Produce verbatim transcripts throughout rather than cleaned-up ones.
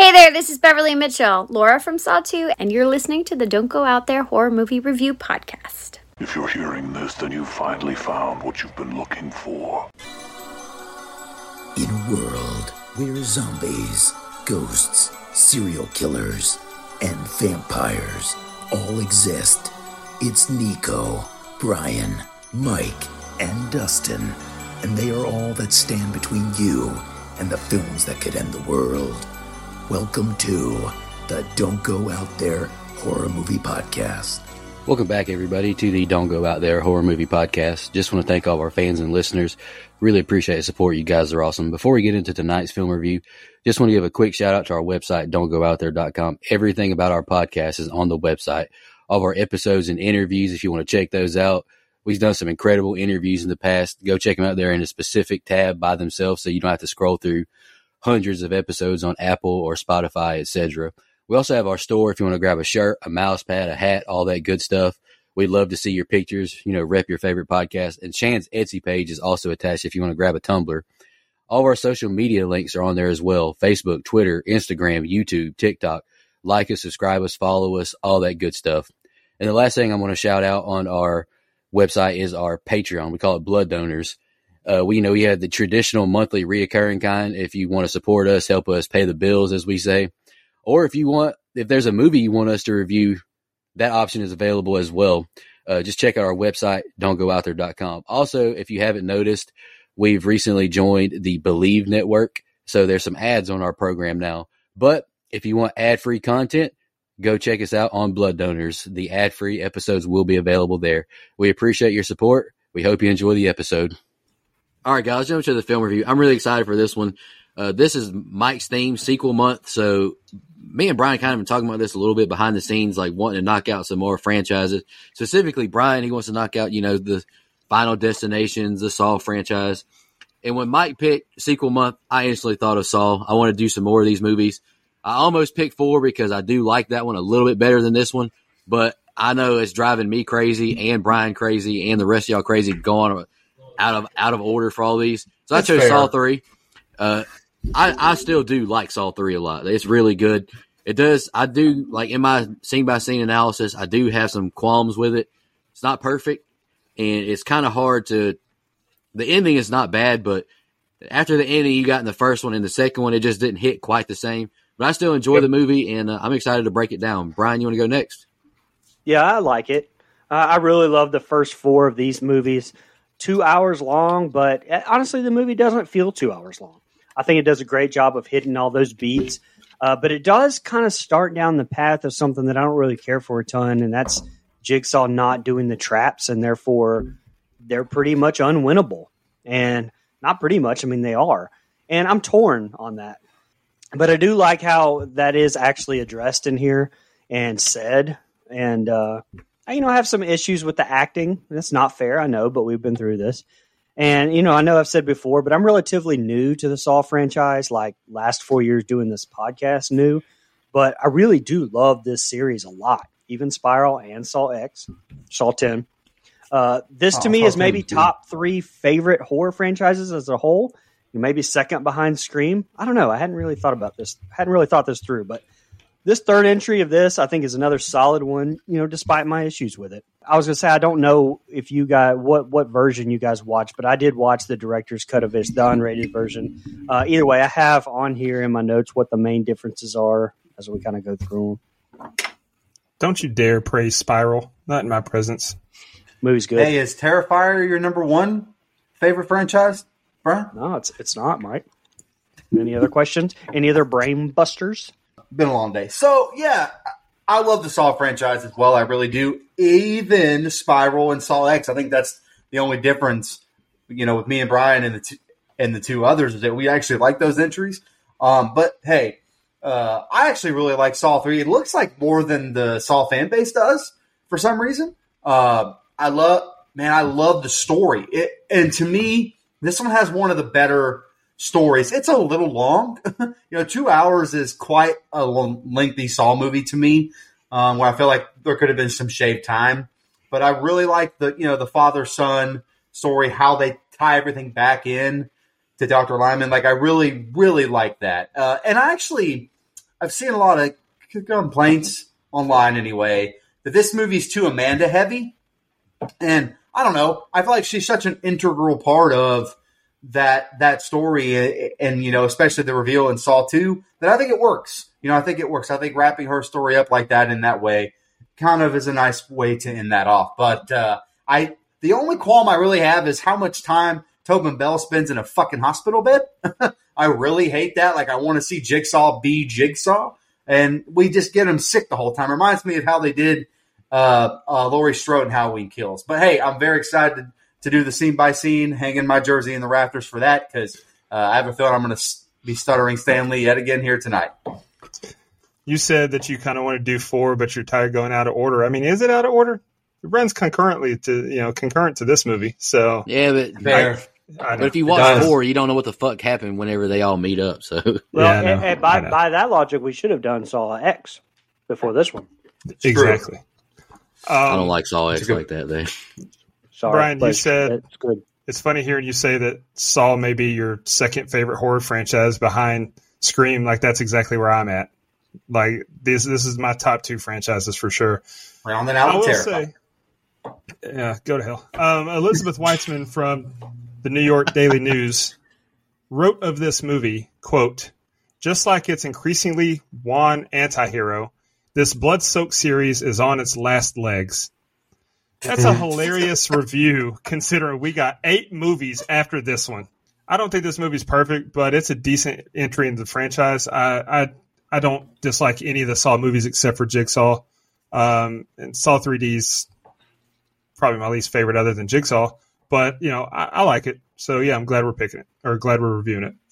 Hey there, this is Beverly Mitchell, Laura from Saw two, and you're listening to the Don't Go Out There Horror Movie Review Podcast. If you're hearing this, then you've finally found what you've been looking for. In a world where zombies, ghosts, serial killers, and vampires all exist, it's Nico, Brian, Mike, and Dustin, and they are all that stand between you and the films that could end the world. Welcome to the Don't Go Out There Horror Movie Podcast. Welcome back, everybody, to the Don't Go Out There Horror Movie Podcast. Just want to thank all of our fans and listeners. Really appreciate the support. You guys are awesome. Before we get into tonight's film review, just want to give a quick shout out to our website, don't go out there dot com. Everything about our podcast is on the website. All of our episodes and interviews, if you want to check those out. We've done some incredible interviews in the past. Go check them out there in a specific tab by themselves so you don't have to scroll through hundreds of episodes on Apple or Spotify, et cetera. We also have our store if you want to grab a shirt, a mouse pad, a hat, all that good stuff. We'd love to see your pictures, you know, rep your favorite podcast. And Shan's Etsy page is also attached if you want to grab a tumbler. All of our social media links are on there as well. Facebook, Twitter, Instagram, YouTube, TikTok. Like us, subscribe us, follow us, all that good stuff. And the last thing I want to shout out on our website is our Patreon. We call it Blood Donors. Uh, we you know we have the traditional monthly reoccurring kind. If you want to support us, help us pay the bills, as we say, or if you want, if there's a movie you want us to review, that option is available as well. Uh, just check out our website, don't go out there dot com. Also, if you haven't noticed, we've recently joined the Believe Network, so there's some ads on our program now. But if you want ad-free content, go check us out on Blood Donors. The ad-free episodes will be available there. We appreciate your support. We hope you enjoy the episode. All right, guys, jump to the film review. I'm really excited for this one. Uh, this is Mike's theme, sequel month. So me and Brian kind of been talking about this a little bit behind the scenes, like wanting to knock out some more franchises. Specifically, Brian, he wants to knock out, you know, the Final Destinations, the Saw franchise. And when Mike picked sequel month, I instantly thought of Saw. I want to do some more of these movies. I almost picked four because I do like that one a little bit better than this one. But I know it's driving me crazy and Brian crazy and the rest of y'all crazy going out of out of order for all these. So That's I chose fair. Saw three. Uh, I, I still do like Saw three a lot. It's really good. It does. I do, like, in my scene-by-scene analysis, I do have some qualms with it. It's not perfect, and it's kind of hard to – the ending is not bad, but after the ending you got in the first one and the second one, it just didn't hit quite the same. But I still enjoy yep. the movie, and uh, I'm excited to break it down. Brian, you want to go next? Yeah, I like it. Uh, I really love the first four of these movies. Two hours long, but honestly, the movie doesn't feel two hours long. I think it does a great job of hitting all those beats, uh, but it does kind of start down the path of something that I don't really care for a ton, and that's Jigsaw not doing the traps, and therefore they're pretty much unwinnable. And not pretty much, I mean, they are. And I'm torn on that. But I do like how that is actually addressed in here and said, and uh I, you know, I have some issues with the acting. That's not fair, I know, but we've been through this. And, you know, I know I've said before, but I'm relatively new to the Saw franchise, like last four years doing this podcast new. But I really do love this series a lot, even Spiral and Saw X, Saw ten. Uh, this to oh, me is maybe top three favorite horror franchises as a whole, maybe second behind Scream. I don't know. I hadn't really thought about this. I hadn't really thought this through, but this third entry of this, I think, is another solid one, you know, despite my issues with it. I was going to say, I don't know if you guys, what, what version you guys watched, but I did watch the director's cut of this, the unrated version. Uh, either way, I have on here in my notes what the main differences are as we kind of go through them. Don't you dare praise Spiral. Not in my presence. Movie's good. Hey, is Terrifier your number one favorite franchise, Brian? No, it's it's not, Mike. Any other questions? Any other brain busters? Been a long day. So, yeah, I love the Saw franchise as well. I really do. Even Spiral and Saw X. I think that's the only difference, you know, with me and Brian and the two, and the two others is that we actually like those entries. Um, but, hey, uh, I actually really like Saw three. It looks like more than the Saw fan base does for some reason. Uh, I love, man, I love the story. It, and to me, this one has one of the better stories. It's a little long. you know, two hours is quite a long, lengthy Saw movie to me, um, where I feel like there could have been some shaved time. But I really like the, you know, the father-son story, how they tie everything back in to Doctor Lyman. Like, I really, really like that. Uh, and I actually, I've seen a lot of complaints online anyway that this movie's too Amanda heavy, and I don't know. I feel like she's such an integral part of that that story, and you know, especially the reveal in Saw two, that I think it works. You know, I think it works. I think wrapping her story up like that in that way kind of is a nice way to end that off. But uh, I, the only qualm I really have is how much time Tobin Bell spends in a fucking hospital bed. I really hate that. Like, I want to see Jigsaw be Jigsaw, and we just get him sick the whole time. Reminds me of how they did uh, uh, Laurie Strode in Halloween Kills. But hey, I'm very excited to, to do the scene by scene, hanging my jersey in the rafters for that, because uh, I have a feeling I'm going to be stuttering Stan Lee yet again here tonight. You said that you kind of want to do four, but you're tired of going out of order. I mean, is it out of order? It runs concurrently to, you know, concurrent to this movie. So yeah, but I, I but if you watch four, you don't know what the fuck happened whenever they all meet up. So well, yeah, and, and by by that logic, we should have done Saw X before this one. It's exactly. Um, I don't like Saw X like that. Though. Sorry, Brian, you said it's good. It's funny hearing you say that Saw may be your second favorite horror franchise behind Scream. Like, that's exactly where I'm at. Like, this this is my top two franchises for sure. Rounding out I will the say, yeah, go to hell. Um, Elizabeth Weitzman from the New York Daily News wrote of this movie, quote, "Just like its increasingly wan anti-hero, this blood-soaked series is on its last legs." That's a hilarious review, considering we got eight movies after this one. I don't think this movie's perfect, but it's a decent entry into the franchise. I I, I don't dislike any of the Saw movies except for Jigsaw. Um, and Saw three D's probably my least favorite other than Jigsaw. But, you know, I, I like it. So, yeah, I'm glad we're picking it, or glad we're reviewing it.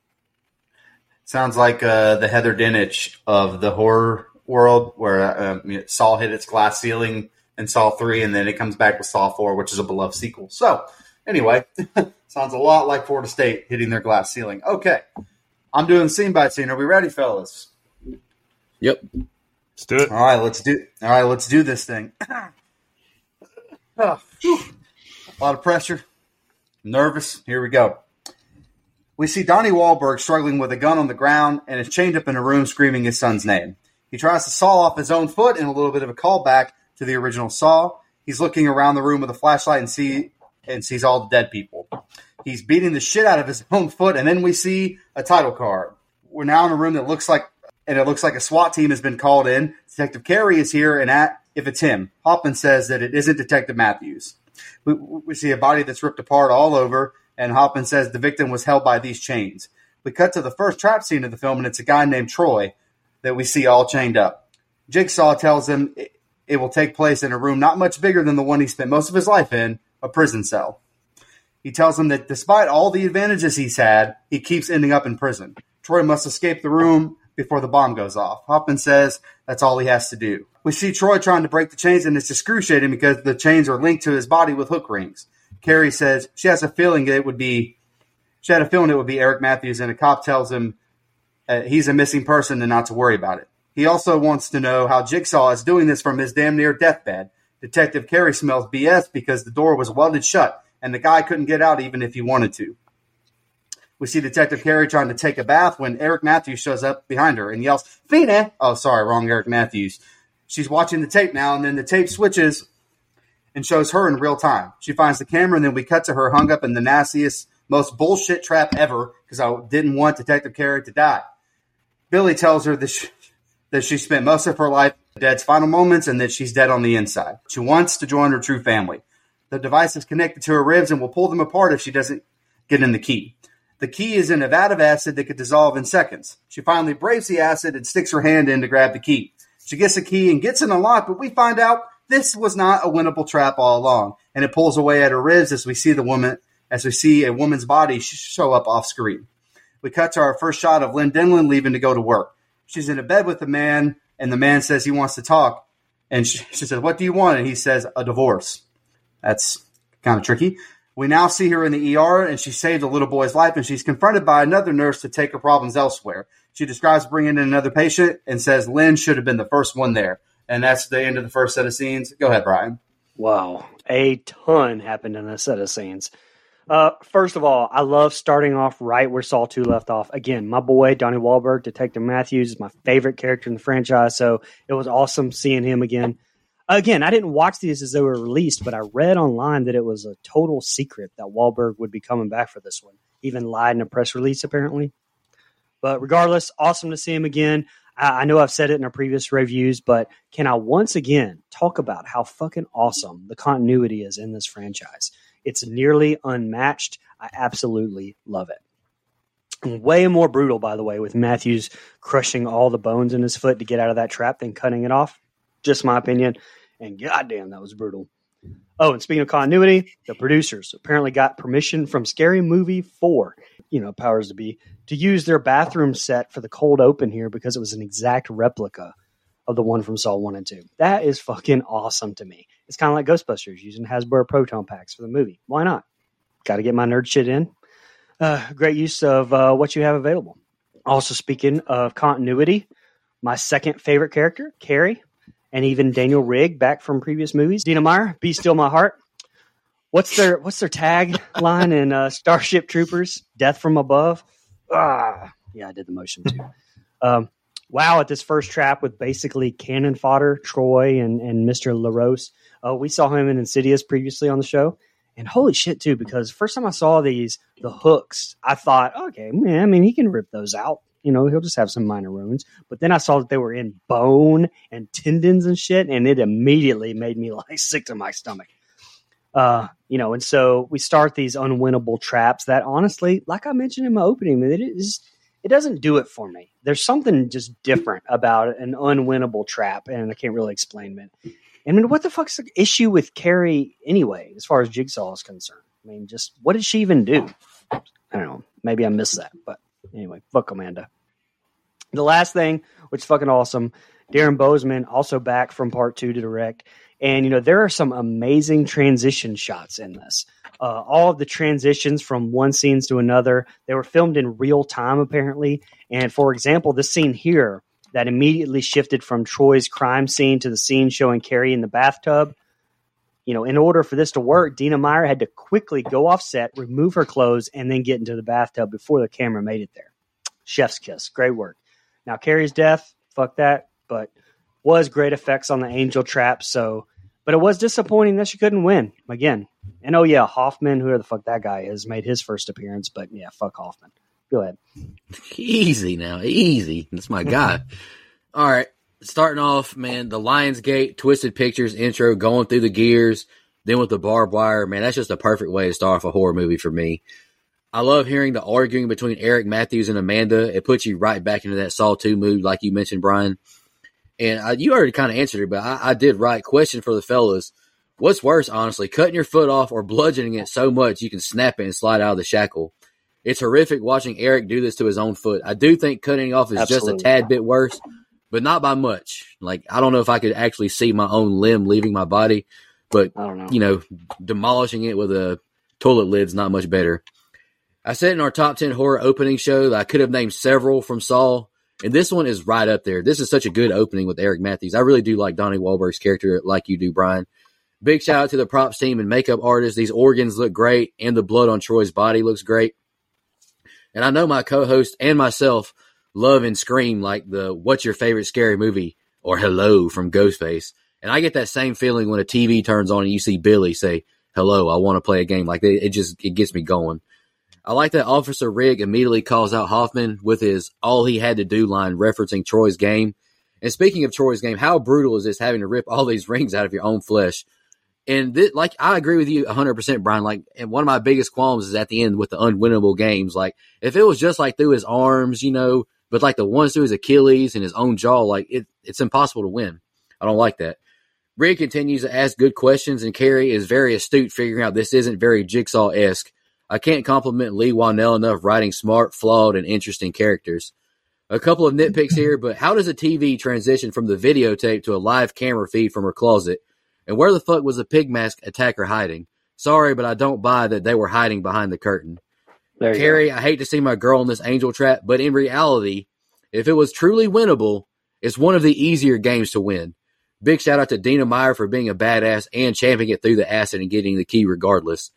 Sounds like uh, the Heather Dinich of the horror world, where um, Saw hit its glass ceiling in Saw three, and then it comes back with Saw four, which is a beloved sequel. So, anyway, sounds a lot like Florida State hitting their glass ceiling. Okay, I'm doing scene by scene. Are we ready, fellas? Yep. Let's do it. All right, let's do. All right, let's do this thing. oh, a lot of pressure. Nervous. Here we go. We see Donnie Wahlberg struggling with a gun on the ground and is chained up in a room screaming his son's name. He tries to saw off his own foot in a little bit of a callback to the original Saw. He's looking around the room with a flashlight and see and sees all the dead people. He's beating the shit out of his own foot, and then we see a title card. We're now in a room that looks like, and it looks like a SWAT team has been called in. Detective Carey is here, and at, if it's him, Hoffman says that it isn't Detective Matthews. We, we see a body that's ripped apart all over, and Hoffman says the victim was held by these chains. We cut to the first trap scene of the film, and it's a guy named Troy that we see all chained up. Jigsaw tells him it, it will take place in a room not much bigger than the one he spent most of his life in, a prison cell. He tells him that despite all the advantages he's had, he keeps ending up in prison. Troy must escape the room before the bomb goes off. Hoffman says that's all he has to do. We see Troy trying to break the chains, and it's excruciating because the chains are linked to his body with hook rings. Carrie says she has a feeling it would be, she had a feeling it would be Eric Matthews, and a cop tells him uh, he's a missing person and not to worry about it. He also wants to know how Jigsaw is doing this from his damn near deathbed. Detective Carey smells B S because the door was welded shut, and the guy couldn't get out even if he wanted to. We see Detective Carey trying to take a bath when Eric Matthews shows up behind her and yells, "Fina!" Oh, sorry, wrong Eric Matthews. She's watching the tape now, and then the tape switches and shows her in real time. She finds the camera, and then we cut to her hung up in the nastiest, most bullshit trap ever because I didn't want Detective Carey to die. Billy tells her that she, that she spent most of her life dead's final moments and that she's dead on the inside. She wants to join her true family. The device is connected to her ribs and will pull them apart if she doesn't get in the key. The key is in a vat of acid that could dissolve in seconds. She finally braves the acid and sticks her hand in to grab the key. She gets the key and gets in a lock, but we find out this was not a winnable trap all along, and it pulls away at her ribs as we see the woman, as we see a woman's body show up off screen. We cut to our first shot of Lynn Denlin leaving to go to work. She's in a bed with the man, and the man says he wants to talk, and she, she says, "What do you want?" And he says, "A divorce." That's kind of tricky. We now see her in the E R, and she saved a little boy's life, and she's confronted by another nurse to take her problems elsewhere. She describes bringing in another patient and says Lynn should have been the first one there. And that's the end of the first set of scenes. Go ahead, Brian. Wow. A ton happened in this set of scenes. Uh, first of all, I love starting off right where Saw two left off. Again, my boy, Donnie Wahlberg, Detective Matthews, is my favorite character in the franchise, so it was awesome seeing him again. Again, I didn't watch these as they were released, but I read online that it was a total secret that Wahlberg would be coming back for this one. Even lied in a press release, apparently. But regardless, awesome to see him again. I, I know I've said it in our previous reviews, but can I once again talk about how fucking awesome the continuity is in this franchise? It's nearly unmatched. I absolutely love it. And way more brutal, by the way, with Matthews crushing all the bones in his foot to get out of that trap than cutting it off. Just my opinion. And goddamn, that was brutal. Oh, and speaking of continuity, the producers apparently got permission from Scary Movie four, you know, powers to be, to use their bathroom set for the cold open here because it was an exact replica of the one from Saw one and two. That is fucking awesome to me. It's kind of like Ghostbusters using Hasbro Proton Packs for the movie. Why not? Got to get my nerd shit in. Uh, great use of uh, what you have available. Also, speaking of continuity, my second favorite character, Carrie, and even Daniel Rigg back from previous movies. Dina Meyer, Be Still My Heart. What's their what's their tag line in uh, Starship Troopers? Death from Above. Ah, yeah, I did the motion too. Um, wow, at this first trap with basically cannon fodder, Troy and, and Mister LaRose. Uh, we saw him in Insidious previously on the show. And holy shit, too, because first time I saw these, the hooks, I thought, okay, man, I mean, he can rip those out. You know, he'll just have some minor wounds. But then I saw that they were in bone and tendons and shit, and it immediately made me like sick to my stomach. Uh, you know, and so we start these unwinnable traps that honestly, like I mentioned in my opening, it is it doesn't do it for me. There's something just different about an unwinnable trap, and I can't really explain it. I mean, what the fuck's the issue with Carrie anyway, as far as Jigsaw is concerned? I mean, just what did she even do? I don't know. Maybe I missed that, but anyway, fuck Amanda. The last thing, which is fucking awesome, Darren Bozeman also back from part two to direct. And, you know, there are some amazing transition shots in this. Uh, all of the transitions from one scenes to another, they were filmed in real time, apparently. And for example, this scene here that immediately shifted from Troy's crime scene to the scene showing Carrie in the bathtub. You know, in order for this to work, Dina Meyer had to quickly go off set, remove her clothes, and then get into the bathtub before the camera made it there. Chef's kiss. Great work. Now, Carrie's death, fuck that, but was great effects on the angel trap. So, but it was disappointing that she couldn't win again. And oh yeah, Hoffman, whoever the fuck that guy is, made his first appearance. But yeah, fuck Hoffman. Go ahead. Easy now, easy. That's my guy. All right, starting off, man. The Lionsgate Twisted Pictures intro, going through the gears, then with the barbed wire. Man, that's just a perfect way to start off a horror movie for me. I love hearing the arguing between Eric Matthews and Amanda. It puts you right back into that Saw two mood, like you mentioned, Brian. And I, you already kind of answered it, but I, I did right. Question for the fellas. What's worse, honestly, cutting your foot off or bludgeoning it so much you can snap it and slide out of the shackle? It's horrific watching Eric do this to his own foot. I do think cutting off is Absolutely. just a tad bit worse, but not by much. Like, I don't know if I could actually see my own limb leaving my body, but, I don't know. you know, demolishing it with a toilet lid's not much better. I said in our top ten horror opening show that I could have named several from Saw, and this one is right up there. This is such a good opening with Eric Matthews. I really do like Donnie Wahlberg's character like you do, Brian. Big shout out to the props team and makeup artists. These organs look great, and the blood on Troy's body looks great. And I know my co-host and myself love and scream like the "What's your favorite scary movie?" or "Hello" from Ghostface. And I get that same feeling when a T V turns on and you see Billy say, "Hello, I want to play a game." Like it, it just it gets me going. I like that Officer Rigg immediately calls out Hoffman with his all he had to do line referencing Troy's game. And speaking of Troy's game, how brutal is this having to rip all these rings out of your own flesh? And this, like, I agree with you one hundred percent, Brian. Like, and one of my biggest qualms is at the end with the unwinnable games. Like, if it was just like through his arms, you know, but like the ones through his Achilles and his own jaw, like it, it's impossible to win. I don't like that. Rigg continues to ask good questions, and Carrie is very astute, figuring out this isn't very Jigsaw-esque. I can't compliment Lee Whannell enough writing smart, flawed, and interesting characters. A couple of nitpicks here, but how does a T V transition from the videotape to a live camera feed from her closet? And where the fuck was the pig mask attacker hiding? Sorry, but I don't buy that they were hiding behind the curtain. Carrie, go. I hate to see my girl in this angel trap, but in reality, if it was truly winnable, it's one of the easier games to win. Big shout out to Dina Meyer for being a badass and champing it through the acid and getting the key regardless.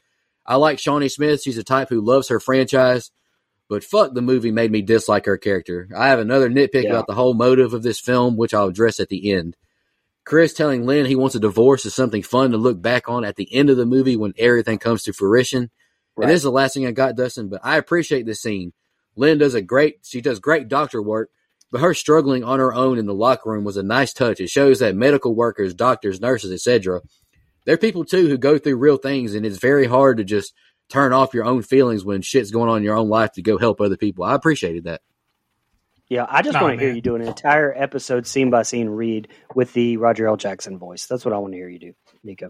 I like Shawnee Smith. She's a type who loves her franchise, but fuck, the movie made me dislike her character. I have another nitpick yeah. about the whole motive of this film, which I'll address at the end. Chris telling Lynn he wants a divorce is something fun to look back on at the end of the movie when everything comes to fruition. Right. And this is the last thing I got, Dustin, but I appreciate this scene. Lynn does a great, she does great doctor work, but her struggling on her own in the locker room was a nice touch. It shows that medical workers, doctors, nurses, et cetera, they're people too who go through real things, and it's very hard to just turn off your own feelings when shit's going on in your own life to go help other people. I appreciated that. Yeah, I just nah, want to man. hear you do an entire episode scene by scene read with the Roger L. Jackson voice. That's what I want to hear you do, Nico.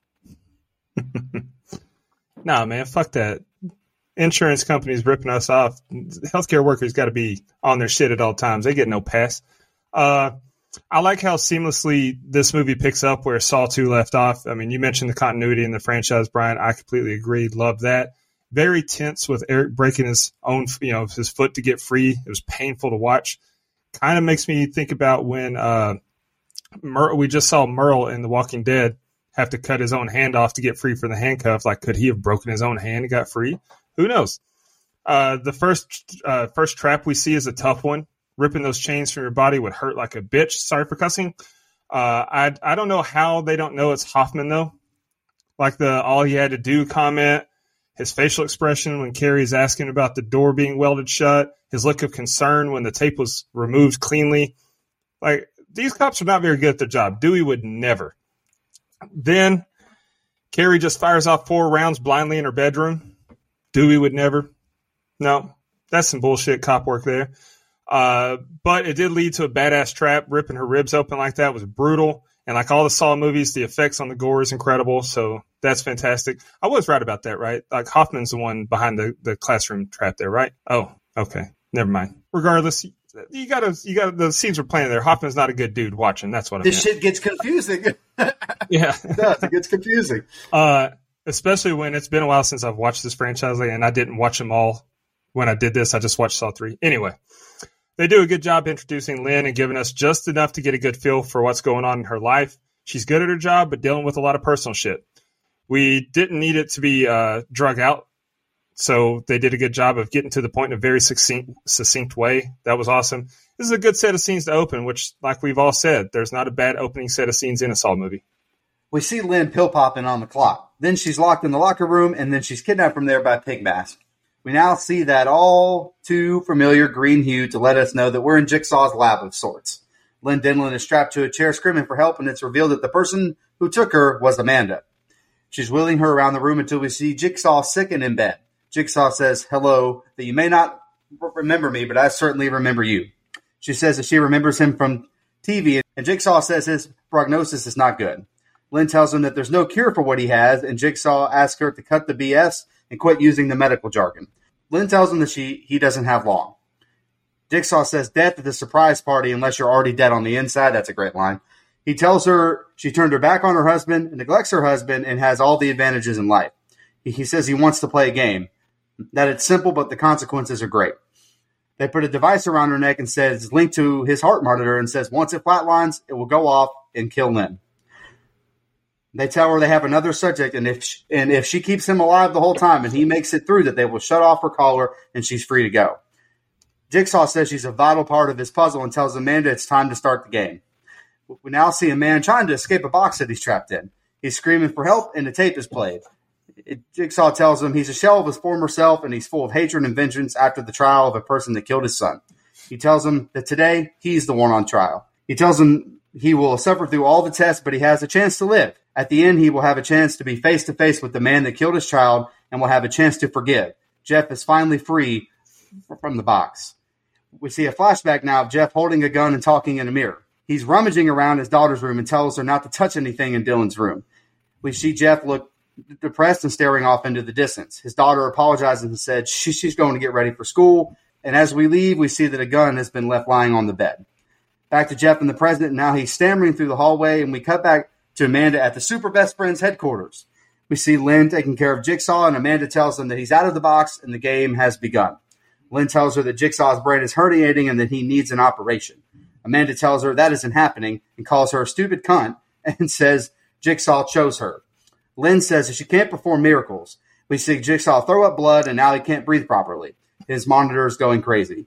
Nah, man, fuck that. Insurance companies ripping us off. Healthcare workers got to be on their shit at all times. They get no pass. Uh, I like how seamlessly this movie picks up where Saw two left off. I mean, you mentioned the continuity in the franchise, Brian. I completely agree. Love that. Very tense with Eric breaking his own, you know, his foot to get free. It was painful to watch. Kind of makes me think about when uh, Mer- we just saw Merle in The Walking Dead have to cut his own hand off to get free from the handcuff. Like, could he have broken his own hand and got free? Who knows? Uh, the first uh, first trap we see is a tough one. Ripping those chains from your body would hurt like a bitch. Sorry for cussing. Uh, I I don't know how they don't know it's Hoffman, though. Like the all he had to do comment. His facial expression when Carrie's asking about the door being welded shut, his look of concern when the tape was removed cleanly. Like, these cops are not very good at their job. Dewey would never. Then Carrie just fires off four rounds blindly in her bedroom. Dewey would never. No, that's some bullshit cop work there. Uh, but it did lead to a badass trap. Ripping her ribs open like that was brutal. And like all the Saw movies, the effects on the gore is incredible. So that's fantastic. I was right about that, right? Like Hoffman's the one behind the, the classroom trap there, right? Oh, okay. Never mind. Regardless, you gotta, you gotta, the scenes we're playing there. Hoffman's not a good dude watching. That's what I mean. This shit gets confusing. Yeah. It does. It gets confusing. Uh, especially when it's been a while since I've watched this franchise and I didn't watch them all when I did this. I just watched Saw three. Anyway. They do a good job introducing Lynn and giving us just enough to get a good feel for what's going on in her life. She's good at her job, but dealing with a lot of personal shit. We didn't need it to be uh, drug out, so they did a good job of getting to the point in a very succinct, succinct way. That was awesome. This is a good set of scenes to open, which, like we've all said, there's not a bad opening set of scenes in a Saw movie. We see Lynn pill popping on the clock. Then she's locked in the locker room, and then she's kidnapped from there by Pig Mask. We now see that all too familiar green hue to let us know that we're in Jigsaw's lab of sorts. Lynn Denlin is strapped to a chair screaming for help, and it's revealed that the person who took her was Amanda. She's wheeling her around the room until we see Jigsaw sick and in bed. Jigsaw says, hello, that you may not remember me, but I certainly remember you. She says that she remembers him from T V, and Jigsaw says his prognosis is not good. Lynn tells him that there's no cure for what he has, and Jigsaw asks her to cut the B S and quit using the medical jargon. Lynn tells him that she he doesn't have long. Jigsaw says death at the surprise party unless you're already dead on the inside. That's a great line. He tells her she turned her back on her husband, neglects her husband, and has all the advantages in life. He, he says he wants to play a game, that it's simple but the consequences are great. They put a device around her neck and says it's linked to his heart monitor and says once it flatlines, it will go off and kill Lynn. They tell her they have another subject, and if she, and if she keeps him alive the whole time and he makes it through, that they will shut off her caller and she's free to go. Jigsaw says she's a vital part of his puzzle and tells Amanda it's time to start the game. We now see a man trying to escape a box that he's trapped in. He's screaming for help, and the tape is played. It, Jigsaw tells him he's a shell of his former self, and he's full of hatred and vengeance after the trial of a person that killed his son. He tells him that today he's the one on trial. He tells him he will suffer through all the tests, but he has a chance to live. At the end, he will have a chance to be face-to-face with the man that killed his child and will have a chance to forgive. Jeff is finally free from the box. We see a flashback now of Jeff holding a gun and talking in a mirror. He's rummaging around his daughter's room and tells her not to touch anything in Dylan's room. We see Jeff look depressed and staring off into the distance. His daughter apologizes and said she, she's going to get ready for school. And as we leave, we see that a gun has been left lying on the bed. Back to Jeff and the president. And now he's stammering through the hallway, and we cut back to Amanda at the Super Best Friends headquarters. We see Lynn taking care of Jigsaw, and Amanda tells him that he's out of the box and the game has begun. Lynn tells her that Jigsaw's brain is herniating and that he needs an operation. Amanda tells her that isn't happening and calls her a stupid cunt and says Jigsaw chose her. Lynn says that she can't perform miracles, We see Jigsaw throw up blood, and now he can't breathe properly. His monitor is going crazy.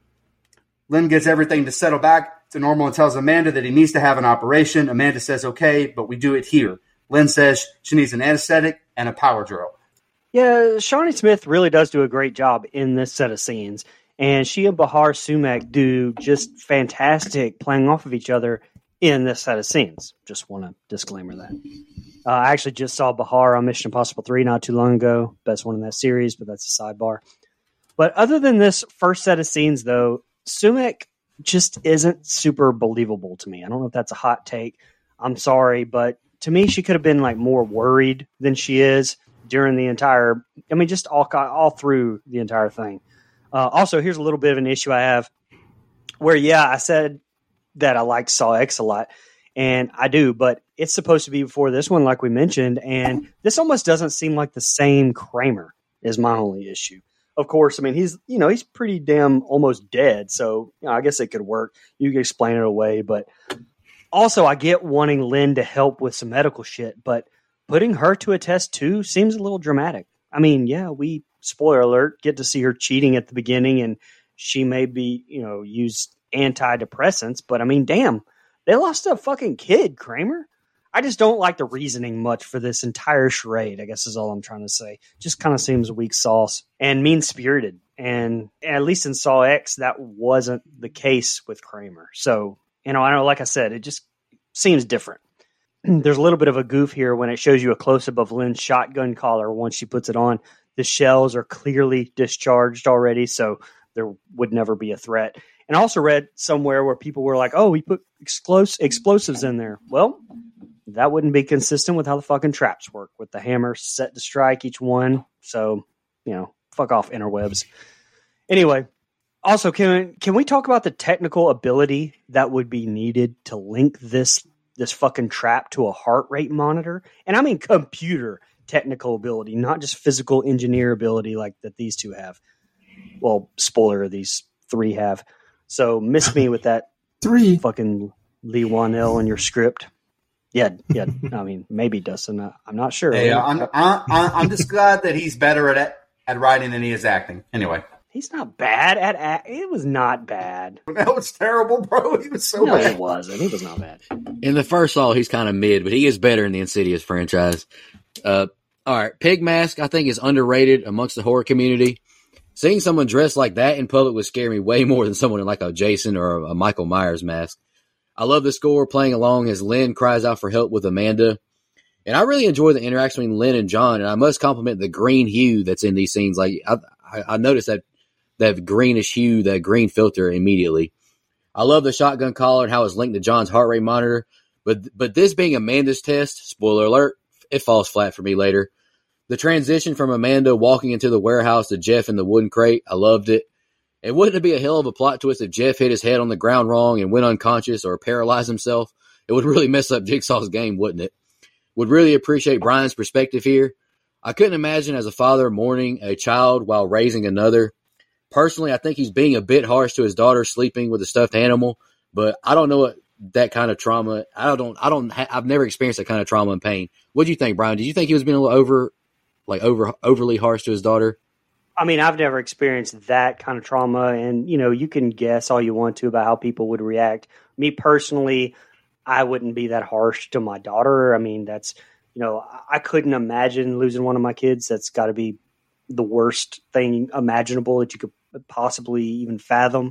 Lynn gets everything to settle back to normal and tells Amanda that he needs to have an operation. Amanda says, okay, but we do it here. Lynn says she needs an anesthetic and a power drill. Yeah, Shawnee Smith really does do a great job in this set of scenes. And she and Bahar Sumac do just fantastic playing off of each other in this set of scenes. Just want to disclaimer that. Uh, I actually just saw Bahar on Mission Impossible three not too long ago. Best one in that series, but that's a sidebar. But other than this first set of scenes, though, Sumac just isn't super believable to me. I don't know if that's a hot take. I'm sorry, but to me, she could have been like more worried than she is during the entire, I mean, just all all through the entire thing. Uh, also, here's a little bit of an issue I have where, yeah, I said that I liked Saw X a lot, and I do, but it's supposed to be before this one, like we mentioned, and this almost doesn't seem like the same Kramer is my only issue. Of course, I mean, he's, you know, he's pretty damn almost dead, so you know, I guess it could work. You could explain it away, but also I get wanting Lynn to help with some medical shit, but putting her to a test too seems a little dramatic. I mean, yeah, we, spoiler alert, get to see her cheating at the beginning, and she may be, you know, use antidepressants, but I mean, damn, they lost a fucking kid, Kramer. I just don't like the reasoning much for this entire charade, I guess is all I'm trying to say. Just kind of seems weak sauce and mean-spirited. And at least in Saw X, that wasn't the case with Kramer. So, you know, I know, like I said, it just seems different. There's a little bit of a goof here when it shows you a close-up of Lynn's shotgun collar once she puts it on. The shells are clearly discharged already, so there would never be a threat. And I also read somewhere where people were like, oh, we put explos- explosives in there. Well, that wouldn't be consistent with how the fucking traps work, with the hammer set to strike each one. So, you know, fuck off, interwebs. Anyway, also, can, can we talk about the technical ability that would be needed to link this this fucking trap to a heart rate monitor? And I mean computer technical ability, not just physical engineer ability like that these two have. Well, spoiler, these three have. So miss me with that three fucking Lee Wanell in your script. Yeah, yeah. I mean, maybe Dustin. Uh, I'm not sure. Hey, I'm, I'm, I'm just glad that he's better at at writing than he is acting. Anyway, he's not bad at act. It was not bad. That was terrible, bro. He was so no, bad. it wasn't. He was not bad. In the first Saw, he's kind of mid, but he is better in the Insidious franchise. Uh, all right, Pig Mask, I think, is underrated amongst the horror community. Seeing someone dressed like that in public would scare me way more than someone in like a Jason or a Michael Myers mask. I love the score playing along as Lynn cries out for help with Amanda. And I really enjoy the interaction between Lynn and John, and I must compliment the green hue that's in these scenes. Like I, I, I noticed that that greenish hue, that green filter immediately. I love the shotgun collar and how it's linked to John's heart rate monitor. But but this being Amanda's test, spoiler alert, it falls flat for me later. The transition from Amanda walking into the warehouse to Jeff in the wooden crate, I loved it. And wouldn't it be a hell of a plot twist if Jeff hit his head on the ground wrong and went unconscious or paralyzed himself? It would really mess up Jigsaw's game, wouldn't it? Would really appreciate Brian's perspective here. I couldn't imagine as a father mourning a child while raising another. Personally, I think he's being a bit harsh to his daughter sleeping with a stuffed animal, but I don't know what that kind of trauma. I don't, I don't, I've never experienced that kind of trauma and pain. What do you think, Brian? Did you think he was being a little over, like over, overly harsh to his daughter? I mean, I've never experienced that kind of trauma, and, you know, you can guess all you want to about how people would react. Me personally, I wouldn't be that harsh to my daughter. I mean, that's, you know, I couldn't imagine losing one of my kids. That's got to be the worst thing imaginable that you could possibly even fathom.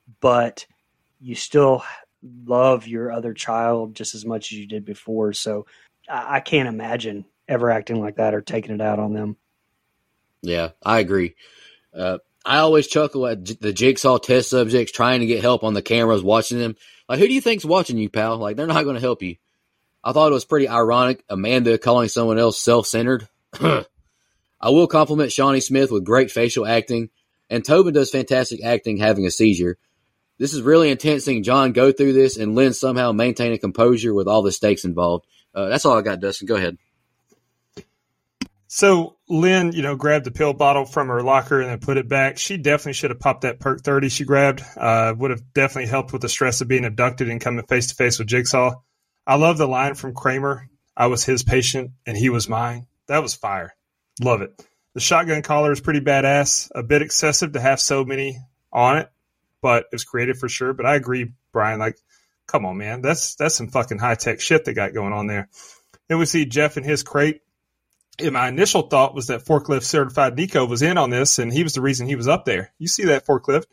But you still love your other child just as much as you did before. So I, I can't imagine ever acting like that or taking it out on them. Yeah, I agree. Uh, I always chuckle at j- the Jigsaw test subjects trying to get help on the cameras watching them. Like, who do you think's watching you, pal? Like, they're not going to help you. I thought it was pretty ironic, Amanda calling someone else self-centered. I will compliment Shawnee Smith with great facial acting, and Tobin does fantastic acting having a seizure. This is really intense seeing John go through this and Lynn somehow maintain a composure with all the stakes involved. Uh, that's all I got, Dustin. Go ahead. So Lynn, you know, grabbed the pill bottle from her locker and then put it back. She definitely should have popped that perk thirty she grabbed. Uh, would have definitely helped with the stress of being abducted and coming face to face with Jigsaw. I love the line from Kramer. I was his patient and he was mine. That was fire. Love it. The shotgun collar is pretty badass. A bit excessive to have so many on it, but it's creative for sure. But I agree, Brian. Like, come on, man. That's that's some fucking high-tech shit they got going on there. Then we see Jeff in his crate. And my initial thought was that Forklift Certified Nico was in on this, and he was the reason he was up there. You see that, Forklift.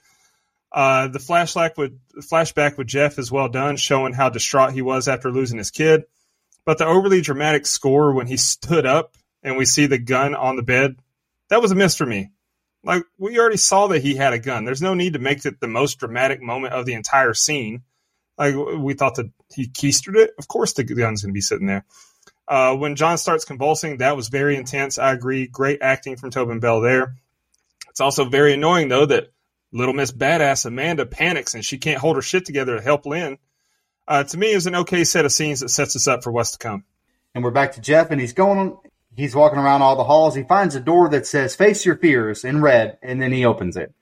Uh, the flashback with, flashback with Jeff is well done, showing how distraught he was after losing his kid. But the overly dramatic score when he stood up and we see the gun on the bed, that was a miss for me. Like, we already saw that he had a gun. There's no need to make it the most dramatic moment of the entire scene. Like, we thought that he keistered it. Of course the gun's going to be sitting there. Uh, when John starts convulsing, that was very intense. I agree. Great acting from Tobin Bell there. It's also very annoying, though, that Little Miss Badass Amanda panics and she can't hold her shit together to help Lynn. Uh, to me, it was an okay set of scenes that sets us up for what's to come. And we're back to Jeff, and he's going, he's walking around all the halls. He finds a door that says, "Face your fears" in red, and then he opens it.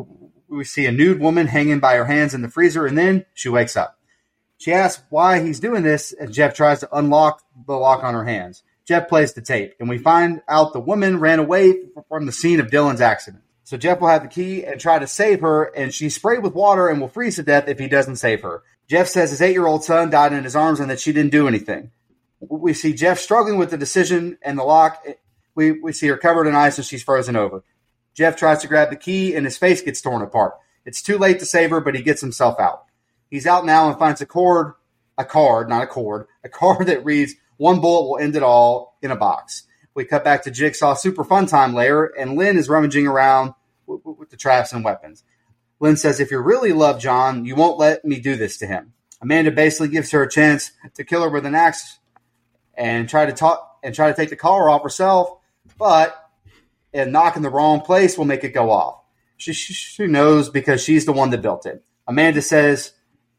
We see a nude woman hanging by her hands in the freezer, and then she wakes up. She asks why he's doing this, and Jeff tries to unlock the lock on her hands. Jeff plays the tape, and we find out the woman ran away from the scene of Dylan's accident. So Jeff will have the key and try to save her, and she's sprayed with water and will freeze to death if he doesn't save her. Jeff says his eight-year-old son died in his arms and that she didn't do anything. We see Jeff struggling with the decision and the lock. We, we see her covered in ice and she's frozen over. Jeff tries to grab the key and his face gets torn apart. It's too late to save her, but he gets himself out. He's out now and finds a cord, a card, not a cord, a card that reads, "One bullet will end it all," in a box. We cut back to Jigsaw Super Fun Time layer, and Lynn is rummaging around with, with the traps and weapons. Lynn says, "If you really love John, you won't let me do this to him." Amanda basically gives her a chance to kill her with an axe and try to talk and try to take the collar off herself, but a knock in the wrong place will make it go off. She, she, she knows because she's the one that built it. Amanda says,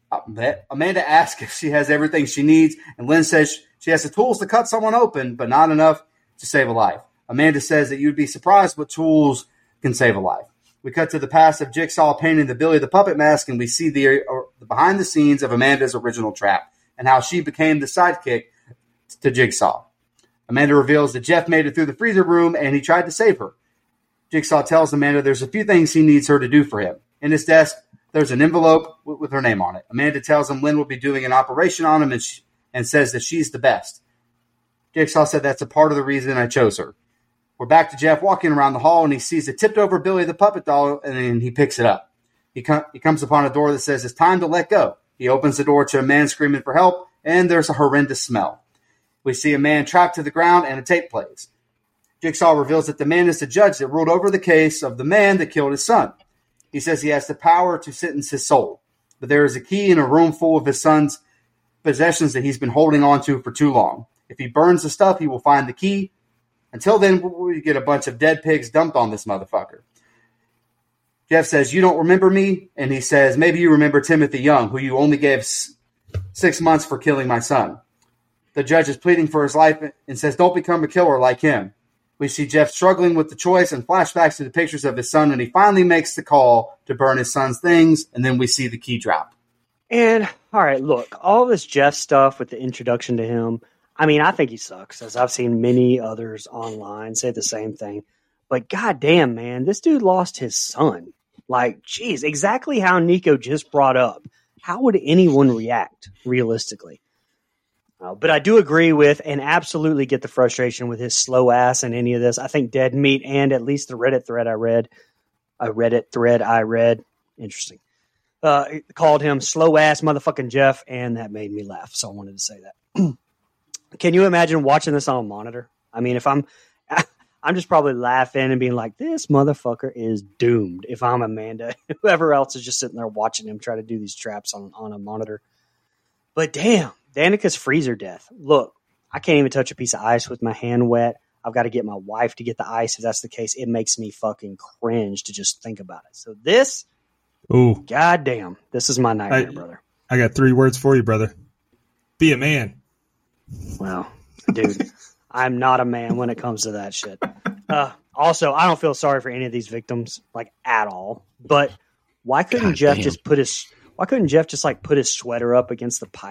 Amanda asks if she has everything she needs, and Lynn says she has the tools to cut someone open, but not enough to save a life. Amanda says that you'd be surprised what tools can save a life. We cut to the past of Jigsaw painting the Billy the Puppet mask, and we see the, uh, the behind the scenes of Amanda's original trap and how she became the sidekick to Jigsaw. Amanda reveals that Jeff made it through the freezer room and he tried to save her. Jigsaw tells Amanda there's a few things he needs her to do for him. In his desk, there's an envelope with, with her name on it. Amanda tells him Lynn will be doing an operation on him and, she, and says that she's the best. Jigsaw said that's a part of the reason I chose her. We're back to Jeff walking around the hall, and he sees a tipped-over Billy the Puppet doll, and then he picks it up. He, com- he comes upon a door that says it's time to let go. He opens the door to a man screaming for help, and there's a horrendous smell. We see a man trapped to the ground, and a tape plays. Jigsaw reveals that the man is the judge that ruled over the case of the man that killed his son. He says he has the power to sentence his soul, but there is a key in a room full of his son's possessions that he's been holding on to for too long. If he burns the stuff, he will find the key. Until then, we get a bunch of dead pigs dumped on this motherfucker. Jeff says, "You don't remember me?" And he says, "Maybe you remember Timothy Young, who you only gave s- six months for killing my son." The judge is pleading for his life and says, "Don't become a killer like him." We see Jeff struggling with the choice and flashbacks to the pictures of his son, and he finally makes the call to burn his son's things, and then we see the key drop. And, all right, look, all this Jeff stuff with the introduction to him, I mean, I think he sucks, as I've seen many others online say the same thing. But goddamn, man, this dude lost his son. Like, geez, exactly how Nico just brought up. How would anyone react, realistically? Uh, but I do agree with and absolutely get the frustration with his slow ass and any of this. I think Dead Meat and at least the Reddit thread I read, a Reddit thread I read, interesting, uh, called him slow ass motherfucking Jeff, and that made me laugh. So I wanted to say that. Can you imagine watching this on a monitor? I mean, if I'm, I'm just probably laughing and being like, this motherfucker is doomed. If I'm Amanda, whoever else is just sitting there watching him try to do these traps on, on a monitor. But damn, Danica's freezer death. Look, I can't even touch a piece of ice with my hand wet. I've got to get my wife to get the ice. If that's the case, it makes me fucking cringe to just think about it. So this, ooh, goddamn, this is my nightmare, I, brother. I got three words for you, brother. Be a man. Well, dude, I'm not a man when it comes to that shit. Uh, also, I don't feel sorry for any of these victims, like, at all. But why couldn't God Jeff damn. just put his why couldn't Jeff just like put his sweater up against the pipe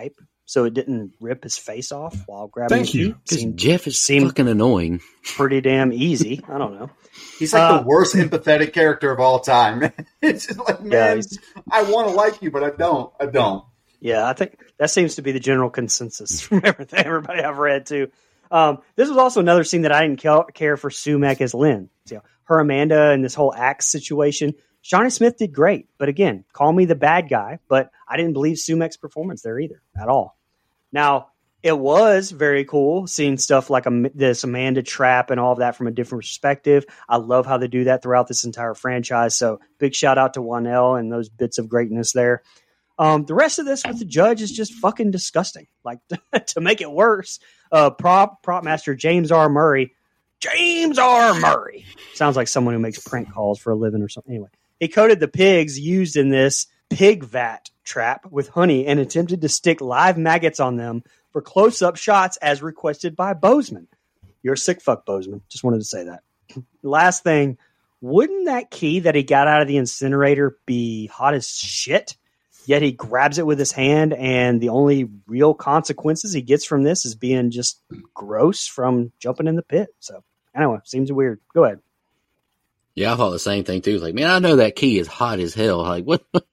so it didn't rip his face off while grabbing Thank the you. key. Seemed, Jeff is seemed fucking annoying. pretty damn easy. I don't know. He's like Uh, the worst empathetic character of all time. It's just like, Yeah, man, he's- I want to like you, but I don't. I don't. Yeah, I think that seems to be the general consensus from everything, everybody I've read too. Um, this was also another scene that I didn't ca- care for Sumac as Lynn. So, her Amanda and this whole axe situation. Johnny Smith did great, but again, call me the bad guy, but I didn't believe Sumac's performance there either at all. Now, it was very cool seeing stuff like a, this Amanda trap and all of that from a different perspective. I love how they do that throughout this entire franchise. So big shout out to Wanell and those bits of greatness there. Um, the rest of this with the judge is just fucking disgusting. Like to make it worse, uh, prop prop master James R. Murray, James R. Murray sounds like someone who makes prank calls for a living or something. Anyway, he coated the pigs used in this pig vat trap with honey and attempted to stick live maggots on them for close-up shots as requested by Bozeman. You're a sick fuck, Bozeman. Just wanted to say that. Last thing, wouldn't that key that he got out of the incinerator be hot as shit? Yet he grabs it with his hand, and the only real consequences he gets from this is being just gross from jumping in the pit. So, anyway, seems weird. Go ahead. Yeah, I thought the same thing too. It's like, man, I know that key is hot as hell. Like, what? All